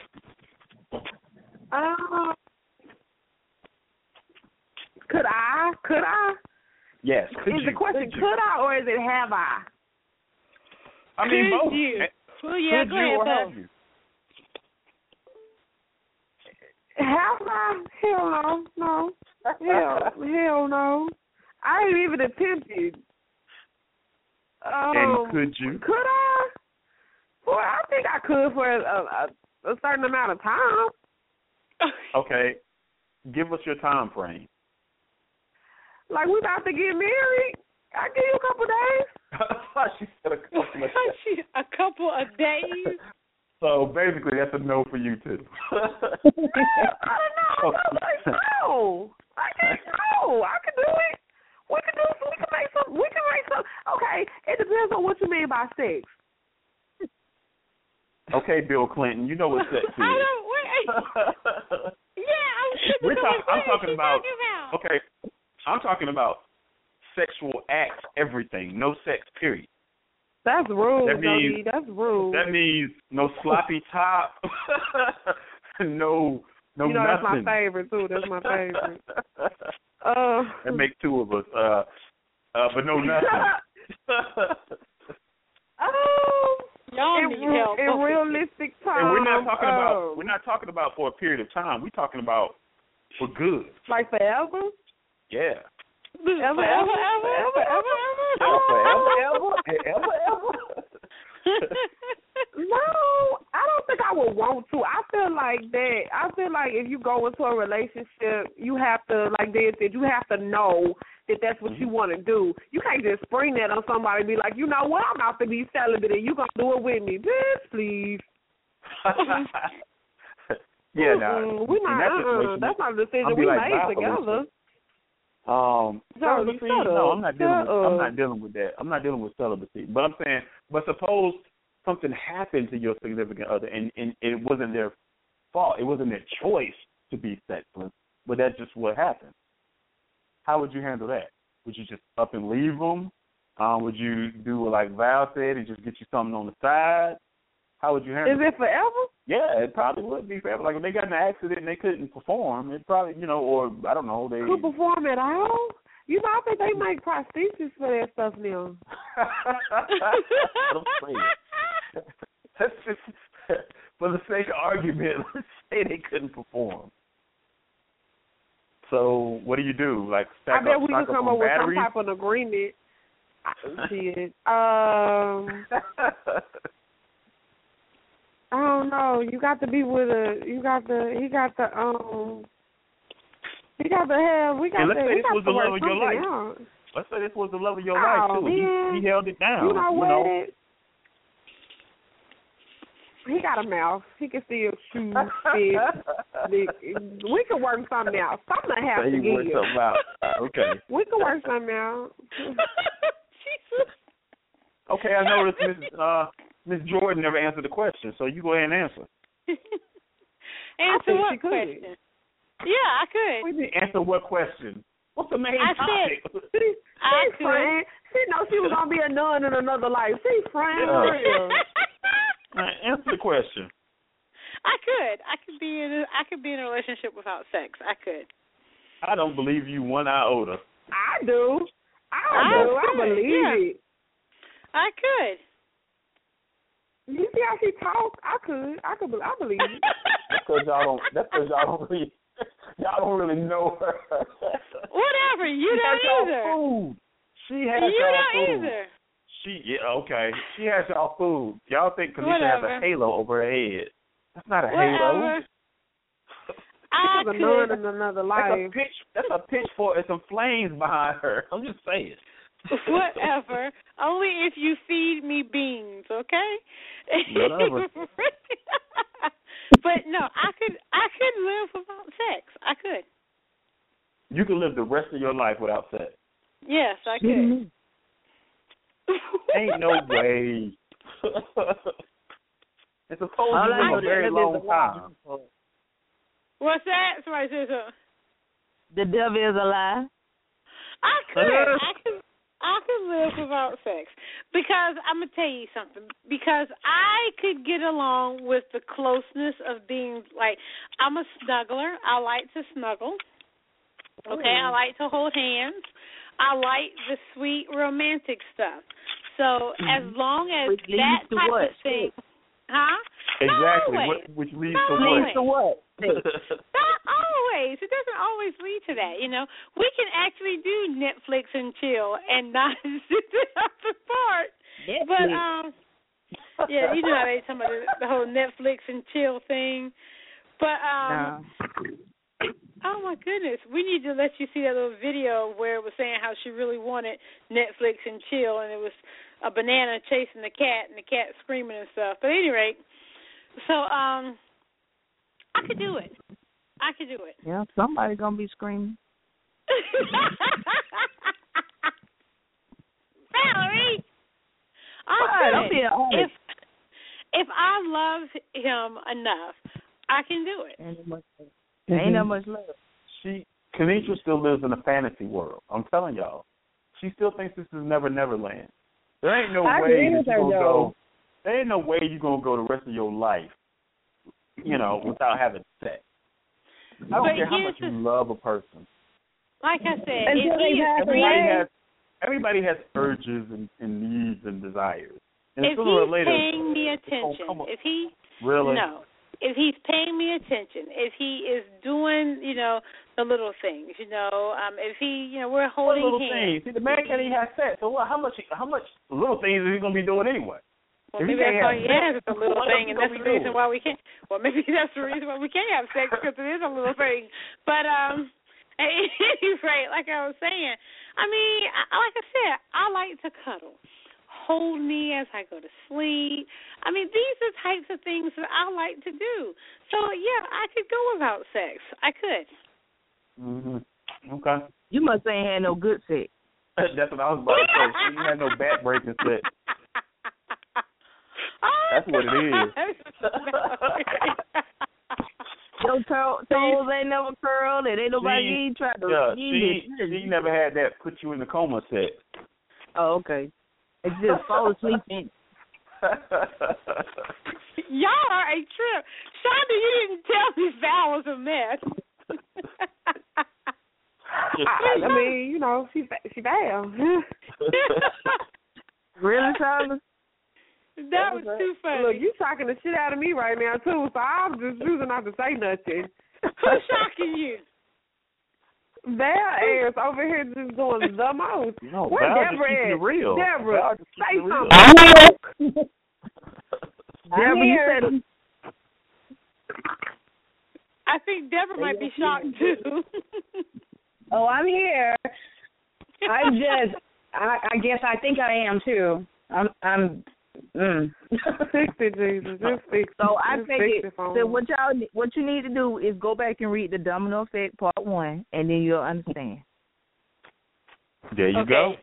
Uh, could I? Could I? Yes. Could is you? the question could, could I or is it have I? I mean, could both. You? Well, yeah, could go you ahead, or both. have you? Have I? Hell no, no. Hell, hell no. I ain't even attempted. Um, And could you? Could I? Well, I think I could for a, a, a certain amount of time. Okay. Give us your time frame. Like, we about to get married. I give you a couple days. She said a couple of days. A couple of days? So basically, that's a no for you too. I don't know. Like, no. I can't. No. I can do it. We can do. We can make some. We can make some. Okay. It depends on what you mean by sex. Okay, Bill Clinton, you know what sex is. I don't. Wait. Yeah, I'm. We're talk, I'm talking about, talking about. Okay, I'm talking about sexual acts, everything. No sex, period. That's rude, that means, Jody. That's rude. That means no sloppy top, no, no you know, nothing. that's my favorite, too. That's my favorite. uh, that makes two of us. Uh, uh, but no nothing. Oh, Y'all in, need help. in realistic time. And we're not talking um, about we're not talking about for a period of time. We're talking about for good. Like forever? Yeah. Ever, ever, ever, ever, ever, ever, Yeah, forever, ever, ever, ever. No, I don't think I would want to. I feel like that. I feel like if you go into a relationship, you have to, like they said, you have to know that that's what you want to do. You can't just spring that on somebody and be like, you know what, I'm out to be celibate and you going to do it with me. Bitch, please. Yeah, no. We're not, uh-uh. That's not a decision we like, made wow, together. Um, Jody, celibacy, shut no, up. I'm not dealing Shut with, I'm up. not dealing with that. I'm not dealing with celibacy. But I'm saying, but suppose something happened to your significant other and, and it wasn't their fault. It wasn't their choice to be sexless, but that's just what happened. How would you handle that? Would you just up and leave them? Um, would you do what like Val said and just get you something on the side? How would you handle Is it? it forever? Yeah, it probably would be forever. Like if they got in an accident and they couldn't perform, it probably, you know, or I don't know, they Could perform at all? You know, I think they make prostheses for that stuff now. Don't say it. Let's just, for the sake of argument, let's say they couldn't perform. So what do you do? Like stack I bet up, we stack could up come on up with batteries? some type of agreement. Shit. Um. I don't know. You got to be with a. You got the. He got the. Um. He got the have. We got and let's the. say We this got was the love of your life. out. Let's say this was the love of your Oh, life too. man. He, he held it down. You know what? You know? He got a mouth. He can still shoot fish. We can work something out. Something has So to he worked give. something out. Okay. We can work something out. Okay, I noticed Miss uh Miss Jordan never answered the question, so you go ahead and answer. Answer what she could. question? Yeah, I could. We didn't answer what question. What's the main I topic? said- She, I she friend. She know she was gonna be a nun in another life. She friend for real. Uh, answer the question. I could. I could be in. A, I could be in a relationship without sex. I could. I don't believe you one iota. I do. I, I do. I could, believe yeah. it. I could. You see how she talk? I could. I could. I believe it. That's because y'all don't. That's because y'all don't really. Y'all don't really know her. Whatever. You she don't has y'all either. Food. She has You y'all don't food. either. She yeah okay. She has y'all food. Y'all think Kanisha Whatever. has a halo over her head. That's not a Whatever. halo. I She's a could. nun in another That's life. a pitch. That's a pitchfork and some flames behind her. I'm just saying. Whatever. Only if you feed me beans, okay? Whatever. But no, I could. I could live without sex. I could. You can live the rest of your life without sex. Yes, I could. Mhm. Ain't no way. It's supposed All to I be know a very is long the time. What's that? Somebody says something. The devil is a lie. I could. I could. I could live without sex because I'm gonna tell you something. Because I could get along with the closeness of being like I'm a snuggler. I like to snuggle. Okay, I like to hold hands. I like the sweet romantic stuff. So as long as Which leads that to type what? of thing, huh? Exactly. Not What, always. which leads Not to Leads what? to what? Not always. It doesn't always lead to that. You know, we can actually do Netflix and chill and not sit up apart. Netflix. But um, yeah, you know how they talking about the, the whole Netflix and chill thing. But um. No. Oh, my goodness. We need to let you see that little video where it was saying how she really wanted Netflix and chill, and it was a banana chasing the cat and the cat screaming and stuff. But at any rate, so um, I could do it. I could do it. Yeah, somebody gonna be screaming. Valerie! I What? could. I'm being honest. If, if I love him enough, I can do it. Ain't that much, ain't that much love. She, Kanisha still lives in a fantasy world. I'm telling y'all. She still thinks this is Never Never Land. There ain't no I way agree that with you're her, gonna though. go. There ain't no way you're gonna go the rest of your life, you know, without having sex. I don't But care how here's much you the- love a person. Like I said, Until if they he is pass Everybody free, away. has everybody has urges and, and needs and desires. And if sooner or he's later, paying me it's gonna attention, come up. if he Really? no, if he's paying me attention, if he is doing, you know, the little things, you know, um, if he, you know, we're What holding little hands. things? See, the man can't even have sex. So what? How much? How much little things is he gonna be doing anyway? Well, If he maybe can't that's all have he sex, has is a little what else thing, he and gonna that's the be reason doing? why we can't. Well, maybe that's the reason why we can't have sex because it is a little thing. But um, at any rate, like I was saying, I mean, I, like I said, I like to cuddle. Hold me as I go to sleep. I mean, these are types of things that I like to do. So, yeah, I could go without sex. I could. Mm-hmm. Okay. You must ain't had no good sex. That's what I was about to say. She ain't had no back breaking sex. That's what it is. Your to- toes ain't never curled, and ain't nobody She- ain't tried to. Yeah, you she ain't- she never had that put you in the coma sex. Oh, okay. It's just fall asleep and Y'all are a trip. Shonda, you didn't tell me Val was a mess. I, I mean, you know, she she bad. really, Tyler. That was too funny. Look, you talking the shit out of me right now too, so I'm just choosing not to say nothing. Who's shocking you? Val ass over here just doing the most. No, Where Val just Deborah keeping at? it real. Deborah, Val just say keeping it real. something. Deborah, you said I think Deborah might be shocked too. Oh, I'm here. I just, I, I guess I think I am too. I'm, I'm. Mm. Fix it, Jesus. Just fix it. So I Just take fix it. it for So him. what y'all, what you need to do is go back and read the Domino Effect Part One, and then you'll understand. There you Okay. go.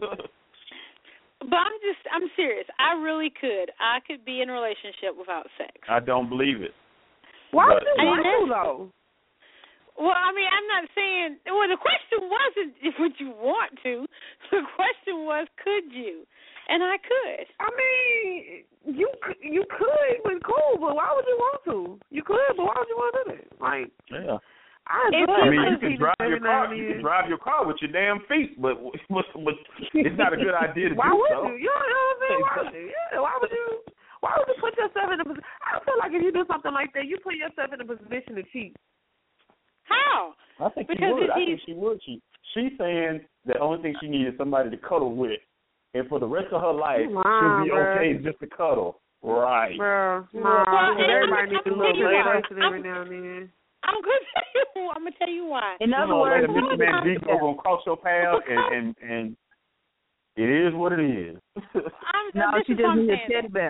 But I'm just, I'm serious. I really could. I could be in a relationship without sex. I don't believe it. Why would But- you want I to, mean, though? Well, I mean, I'm not saying. Well, the question wasn't if would you want to. The question was, could you? And I could. I mean, you c- you could, but cool. But why would you want to? You could, but why would you want to do that? Like, Yeah. I If enjoy I you mean, my you can penis drive every your now car. and You then. can drive your car with your damn feet, but, but, but it's not a good idea to Why do would so. you? You know what I'm saying? Why would you? Yeah. Why would you? Why would you put yourself in a position? I feel like if you do something like that, you put yourself in a position to cheat. How? I think Because she would. if I he's- think she would. She she's saying the only thing she needs is somebody to cuddle with, and for the rest of her life, Wow, she'll be bruh. okay just to cuddle. Right. Bro, Well, nah, well, because everybody I'm- needs a I'm little tell you why. person every I'm- now and then. I'm gonna tell you. I'm gonna tell you why. In Come other on, words, let a Mister Man deep gonna cross your path, and, and and it is what it is. I'm, no, this she is why I'm doesn't saying need teddy that. bear.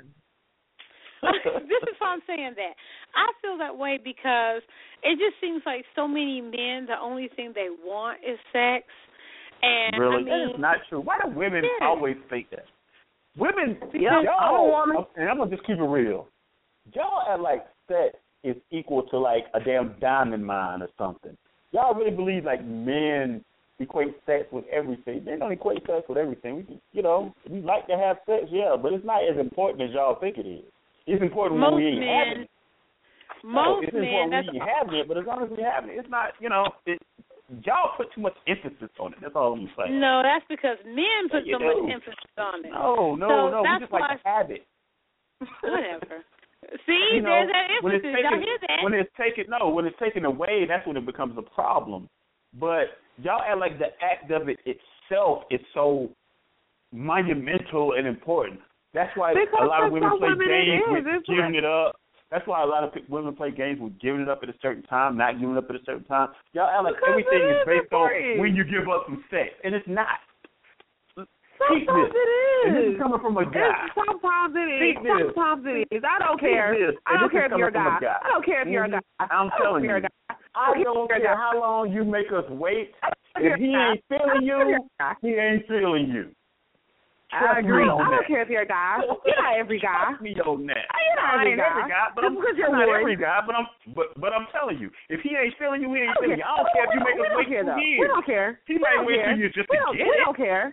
This is why I'm saying that. I feel that way because it just seems like so many men, the only thing they want is sex. And Really, I mean, that is not true. Why do women Yeah. always think that? Women, Yeah, y'all, I'm a woman. and I'm gonna just keep it real. Y'all act like sex is equal to like a damn diamond mine or something. Y'all really believe like men equate sex with everything? They don't equate sex with everything. We, you know, we like to have sex, yeah, but it's not as important as y'all think it is. It's important most when we ain't men, having it. No, most it's men, important that's when we ain't having it, but as long as we having it, it's not. You know, it, y'all put too much emphasis on it. That's all I'm saying. no, that's because men put Yeah, so you much do. emphasis on it. No, no, So no. We that's just like why- to have it. Whatever. See, You know, there's that when it's emphasis. taken, Y'all hear that? when it's taken, no, when it's taken away, that's when it becomes a problem. But y'all act like the act of it itself is so monumental and important. That's why Because a lot of for women some play women it games is, with it's giving it up. That's why a lot of pe- women play games with giving it up at a certain time, not giving it up at a certain time. Y'all act like Because everything it is is based on important. when you give up some sex, and it's not. Keep Sometimes this. it And this is. is coming from a guy. It's, sometimes it is. Keep this. Sometimes it is. I don't Keep care. this. I And don't this is care if you're a coming from guy. a guy. I don't care if you're a Mhm. guy. I'm I telling don't care if you. you're a guy. I don't care how long you make us wait. If he ain't feeling you, he ain't feeling you. I Trust agree. me I on don't that. care if you're a guy. You're not every guy. Trust me on that. You're not I every ain't guy. every guy, but I'm, Just because you're I'm not one. every guy, but I'm but but I'm telling you, if he ain't feeling you, he ain't I don't feeling care. you. I don't care if you make we us don't wait care, two though. years. We don't care. He we might don't wait care. two years just we to don't, get we it. don't care.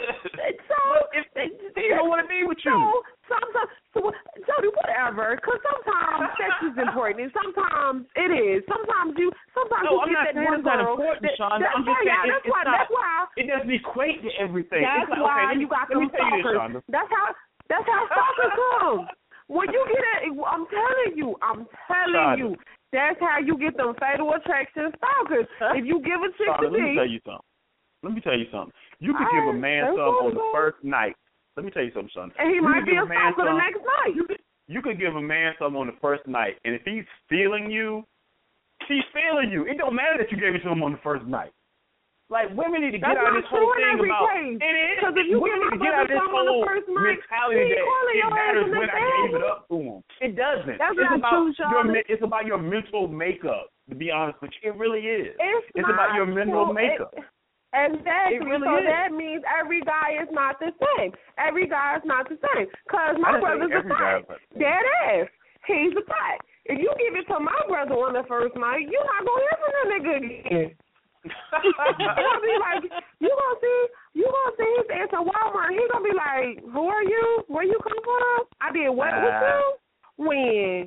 So But if they, they don't want to be with you. So sometimes, so, Jody, whatever. Because sometimes sex is important, and sometimes it is. Sometimes you, sometimes No, you I'm get not that saying one it's not girl. important, that, Shonda. that, I'm just yeah, saying that's it, why. it's not. That's why. It doesn't equate to everything. That's it's like, why okay, let me, you got let me some tell you this, stalkers. Shonda. That's how. That's how stalkers come. When you get it, I'm telling you. I'm telling Shonda. you. That's how you get them fatal attraction stalkers. If you give a chick Shonda, to let me me, tell you something. Let me tell you something. You could All give a right, man that's some on the wonderful. first night. Let me tell you something, son. and he You might could be give a man stalker the some- next night. You could, you could give a man some on the first night, and if he's feeling you, he's feeling you. It don't matter that you gave it to him on the first night. Like, women need to get That's out of not this whole true in thing every about case. it is. Because if you women give need my to get out of brother this some on the whole first night, mentality he that calling it your ass matters the when next I gave day. it up to him. It doesn't. That's it's not about true, your Shonda. me- it's about your mental makeup. To be honest with you, it really is. It's, It's not about your mental true. makeup. It, exactly. It really so is. that means every guy is not the same. Every guy is not the same. Because I my didn't say brother's a every guy fact. is like that. Dead ass. He's a fact. If you give it to my brother on the first night, you're not going to hear from that nigga again. You're going to be like, you going to see, you going to see his ass at Walmart. He going to be like, who are you? Where you come from? I did what with Nah. you? When?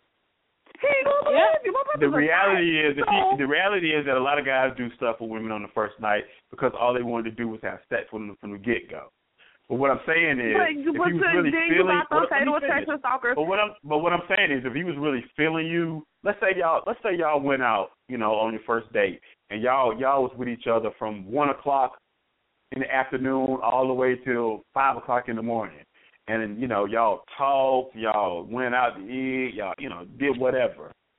He ain't going to believe you. My The brother's a reality fact. is that So- he, the reality is that a lot of guys do stuff with women on the first night because all they wanted to do was have sex with them from the get go. But what I'm saying is, But, if but he was then really you feeling, got those well, let me fatal finish. attraction stalkers. But what I'm but what I'm saying is, if he was really feeling you, let's say y'all let's say y'all went out, you know, on your first date, and y'all y'all was with each other from one o'clock in the afternoon all the way till five o'clock in the morning, and then, you know, y'all talked, y'all went out to eat, y'all you know did whatever,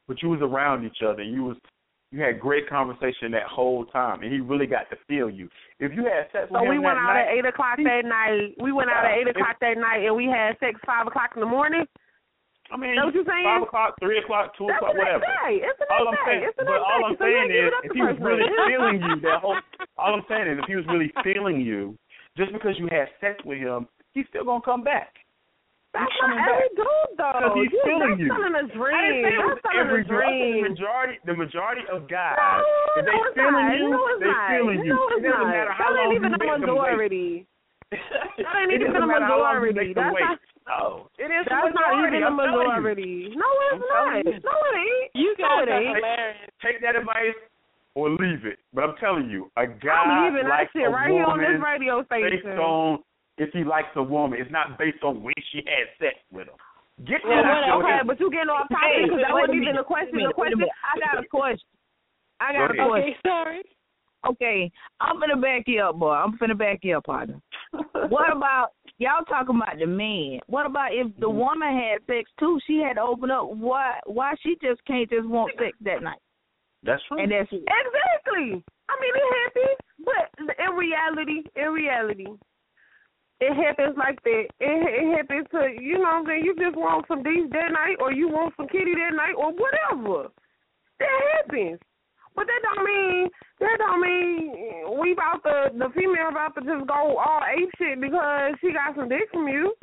but you was around each other, and you was you had great conversation that whole time, and he really got to feel you. If you had sex with so him we went that out night, at eight o'clock that night. We went out at eight o'clock that night, and we had sex five o'clock in the morning. I mean, That's what you're saying? five o'clock, three o'clock, two That's o'clock, the next whatever. day. It's the all next I'm day. saying, It's the but next all day. I'm So saying you give is, it up if to he was person. really feeling you, that whole, all I'm saying is, if he was really feeling you, just because you had sex with him, he's still gonna come back. That's he's not every back. dude, though. Because he's you, feeling that's you. selling a dream. I didn't say it was That's selling every a dream. The majority, the majority of guys, No, if they no, it's feeling not. you, No, it's they not. feeling you. No, it's it doesn't not. matter how That long ain't you even a make them wait. majority. That ain't It even doesn't a matter how long you majority. make them That's wait. not. No, it is a That's not majority. even a I'm telling you. majority. No, it's I'm not. telling you. No, it ain't. You No, guys it are ain't. hilarious. Take that advice or leave it. But I'm telling you, a guy I'm leaving that likes shit a right here on woman this radio based station. on if he likes a woman. It's not based on when she had sex with him. Get Yeah, that out your okay, head. but you getting off topic because that wait a wasn't even minute, the question. wait a The question. minute. I got a question. I got Go a ahead. question. Okay, sorry. Okay, I'm finna back you up, boy. I'm finna back you up, partner. What about y'all talking about the man? What about if the woman had sex too? She had to open up. Why? Why she just can't just want sex that night? That's true. And that's it. Exactly. I mean, it happens, but in reality, in reality, it happens like that. It, it happens to, you know what I'm saying, you just want some beef that night or you want some kitty that night or whatever. That happens. But that don't mean, that don't mean we about to, the female about to just go all ape shit because she got some dick from you.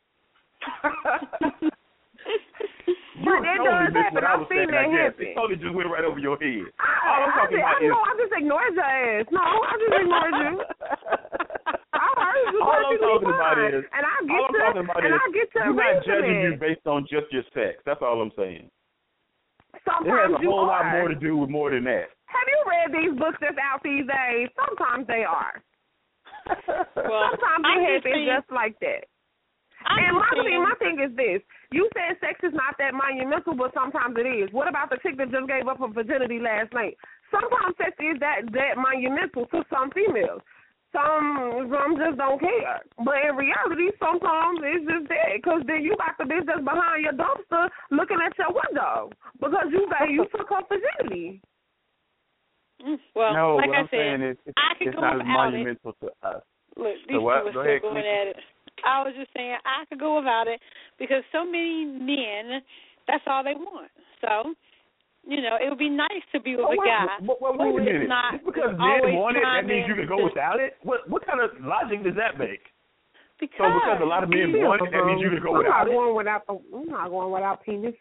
You But it totally does missed happen. what I I've was seen saying, that I guess. happen. It totally just went right over your head. I, All I'm I, talking just, about I, is... no, I just ignored your ass. No, I just ignored you. I heard you. All I'm talking about is... And I get all I'm to, talking about and is... I get to you're not judging you it. based on just your sex. That's all I'm saying. Sometimes It has a you whole are. lot more to do with more than that. Have you read these books that's out these days? Sometimes they are. Well, Sometimes I'm it just happens saying- just like that. I'm And my just thing, saying- my thing is this. You said sex is not that monumental, but sometimes it is. What about the chick that just gave up her virginity last night? Sometimes sex is that, that monumental to some females. Some, some just don't care. But in reality, sometimes it's just that. Because then you got the bitch that's behind your dumpster looking at your window. Because you got, you took her virginity. Mm, Well, no, like what I I'm said, saying is, it's, I could it's go not as without it. monumental to us. Look, these So what? two Go are ahead, still going Kanisha. at it. I was just saying I could go without it because so many men, that's all they want. So, you know, it would be nice to be with Oh, a wait, guy wait, wait, wait who a is minute. not Just because always men want it, that means you trying can go to- without it? What what kind of logic does that make? Because, So because a lot of men want it, that means you can go I'm without not it? going without the, I'm not going without penis.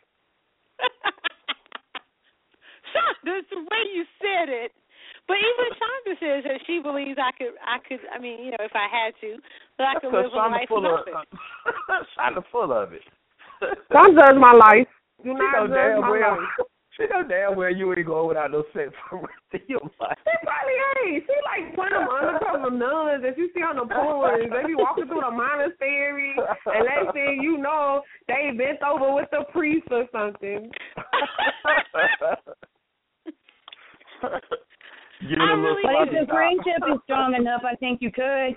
Shonda, the way you said it. But even Shonda says that she believes I could, I could, I mean, you know, if I had to, that I could live Because a Shonda life full of, without it. Shonda full of it. Don't judge my life. Do She not know judge damn my well. life. She know damn well you ain't going without no sex for the rest of your life. She probably ain't. She like one of them undercover nuns that you see on the porch. They be walking through the monastery, and next thing you know, they bent over with the priest or something. Give it I a little really But if sloppy the stop. friendship is strong enough, I think you could.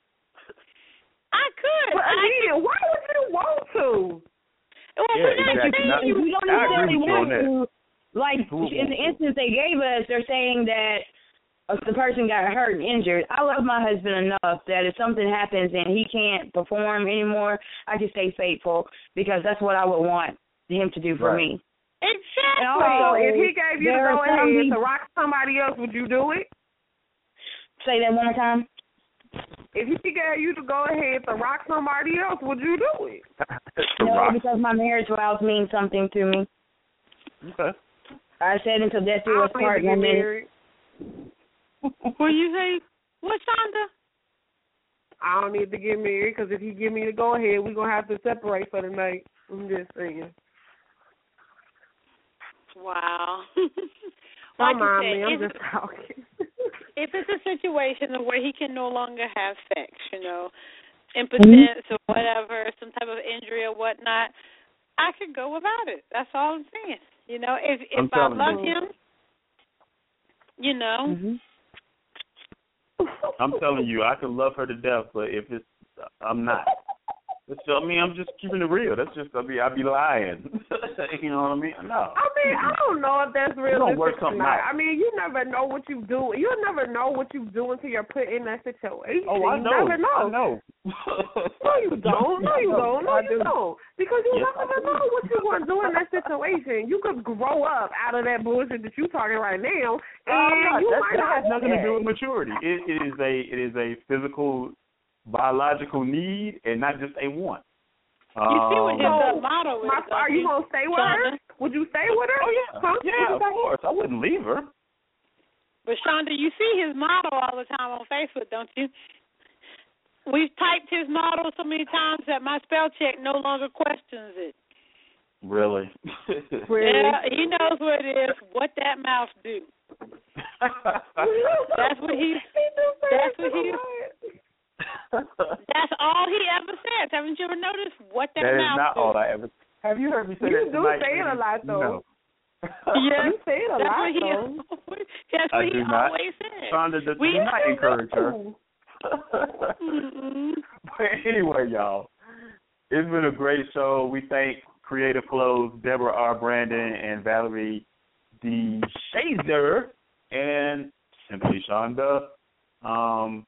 I could. But I again, why would you want to? Well, Yeah, we're not exactly. saying Not- you. You don't I agree necessarily with you on want to. Like Who would in the want to? instance they gave us, they're saying that uh, the person got hurt and injured. I love my husband enough that if something happens and he can't perform anymore, I just stay faithful because that's what I would want him to do for Right. me. Exactly. And So also, if he gave you the there go are some ahead people- to rock somebody else, would you do it? Say that one more time. If he gave you the go ahead to rock somebody else, would you do it? The No, Rock. because my marriage vows mean something to me. Okay. I said until death do I us don't need part, to and get then married. What you say? What, Shonda? I don't need to get married because if he give me the go ahead, we're going to have to separate for the night. I'm just saying. Wow. Don't Like you mind said, me. I'm if, just talking. if it's a situation where he can no longer have sex, you know, impotence or whatever, some type of injury or whatnot, I could go without it. That's all I'm saying. You know, if I'm if I telling love you. him, you know, mm-hmm. I'm telling you, I can love her to death, but if it's, I'm not. That's, I mean, I'm just keeping it real. That's just, I mean, I'd be lying. You know what I mean? No. I mean, I don't know if that's realistic work or something not. out. I mean, you never know what you do. You never know what you do until you're put in that situation. Oh, I know. You never know. I know. No, you don't. No, you don't. No, you don't. Because you Yes, never know what you're going to do in that situation. You could grow up out of that bullshit that you're talking right now, and you that, might that not. has nothing to do with maturity. It, it is a it is a physical, biological need, and not just a want. You see what his Um, uh, motto is. My, are you going to stay with her? Shonda? Would you stay with her? Oh yeah, Huh? yeah, of course. I wouldn't leave her. But Shonda, you see his motto all the time on Facebook, don't you? We've typed his motto so many times that my spell check no longer questions it. Really? Really? Yeah, he knows what it is. What that mouth do? That's what he. That's what he. That's all he ever says. Haven't you ever noticed what that, that is mouth not do? all I ever. Have you heard me say You that do tonight? say it a lot, though. No. Yeah, You say it a that's lot, what he. though. That's I what he do not. always says. Shonda, do, We do not encourage her. Mm-mm. But anyway, y'all, it's been a great show. We thank Creative Flows, Deborah R. Brandon, and Valerie D. Shazer, and Simply Shonda. Um,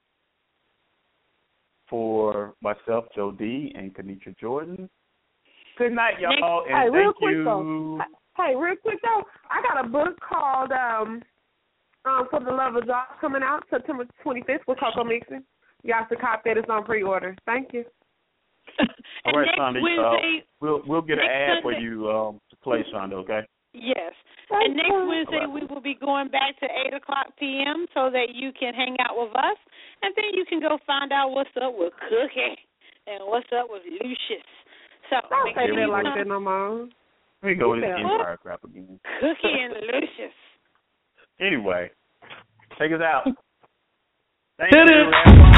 for myself, Joe D, and Kenitra Jordan. Good night, y'all, and hey, thank real quick you. though. Hey, real quick though, I got a book called um, um For the Love of Job coming out September twenty-fifth with Coco Mixon. You have to cop that. It's on pre-order. Thank you. All right, next Shonda, Wednesday, uh, we'll we'll get an next ad for Sunday- you um, to play, Shonda. Okay. Yes. Thank And next you. Wednesday we will be going back to eight o'clock p.m. so that you can hang out with us, and then you can go find out what's up with Cookie and what's up with Lucius. So Don't make say sure that you like come. that no more. Let me go with this Yeah. Empire crap again. Cookie and Lucius. Anyway, take us out. Thank Hit you. it.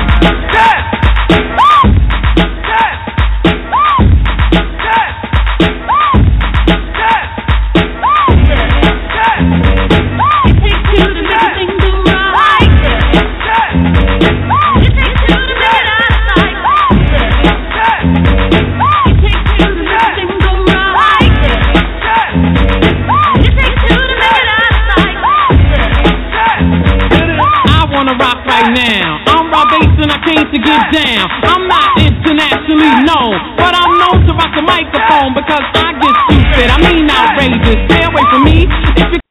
Now, I'm Rob Bass and I came to get down. I'm not internationally known, but I'm known to rock the microphone because I get stupid. I mean outrageous. Stay away from me if you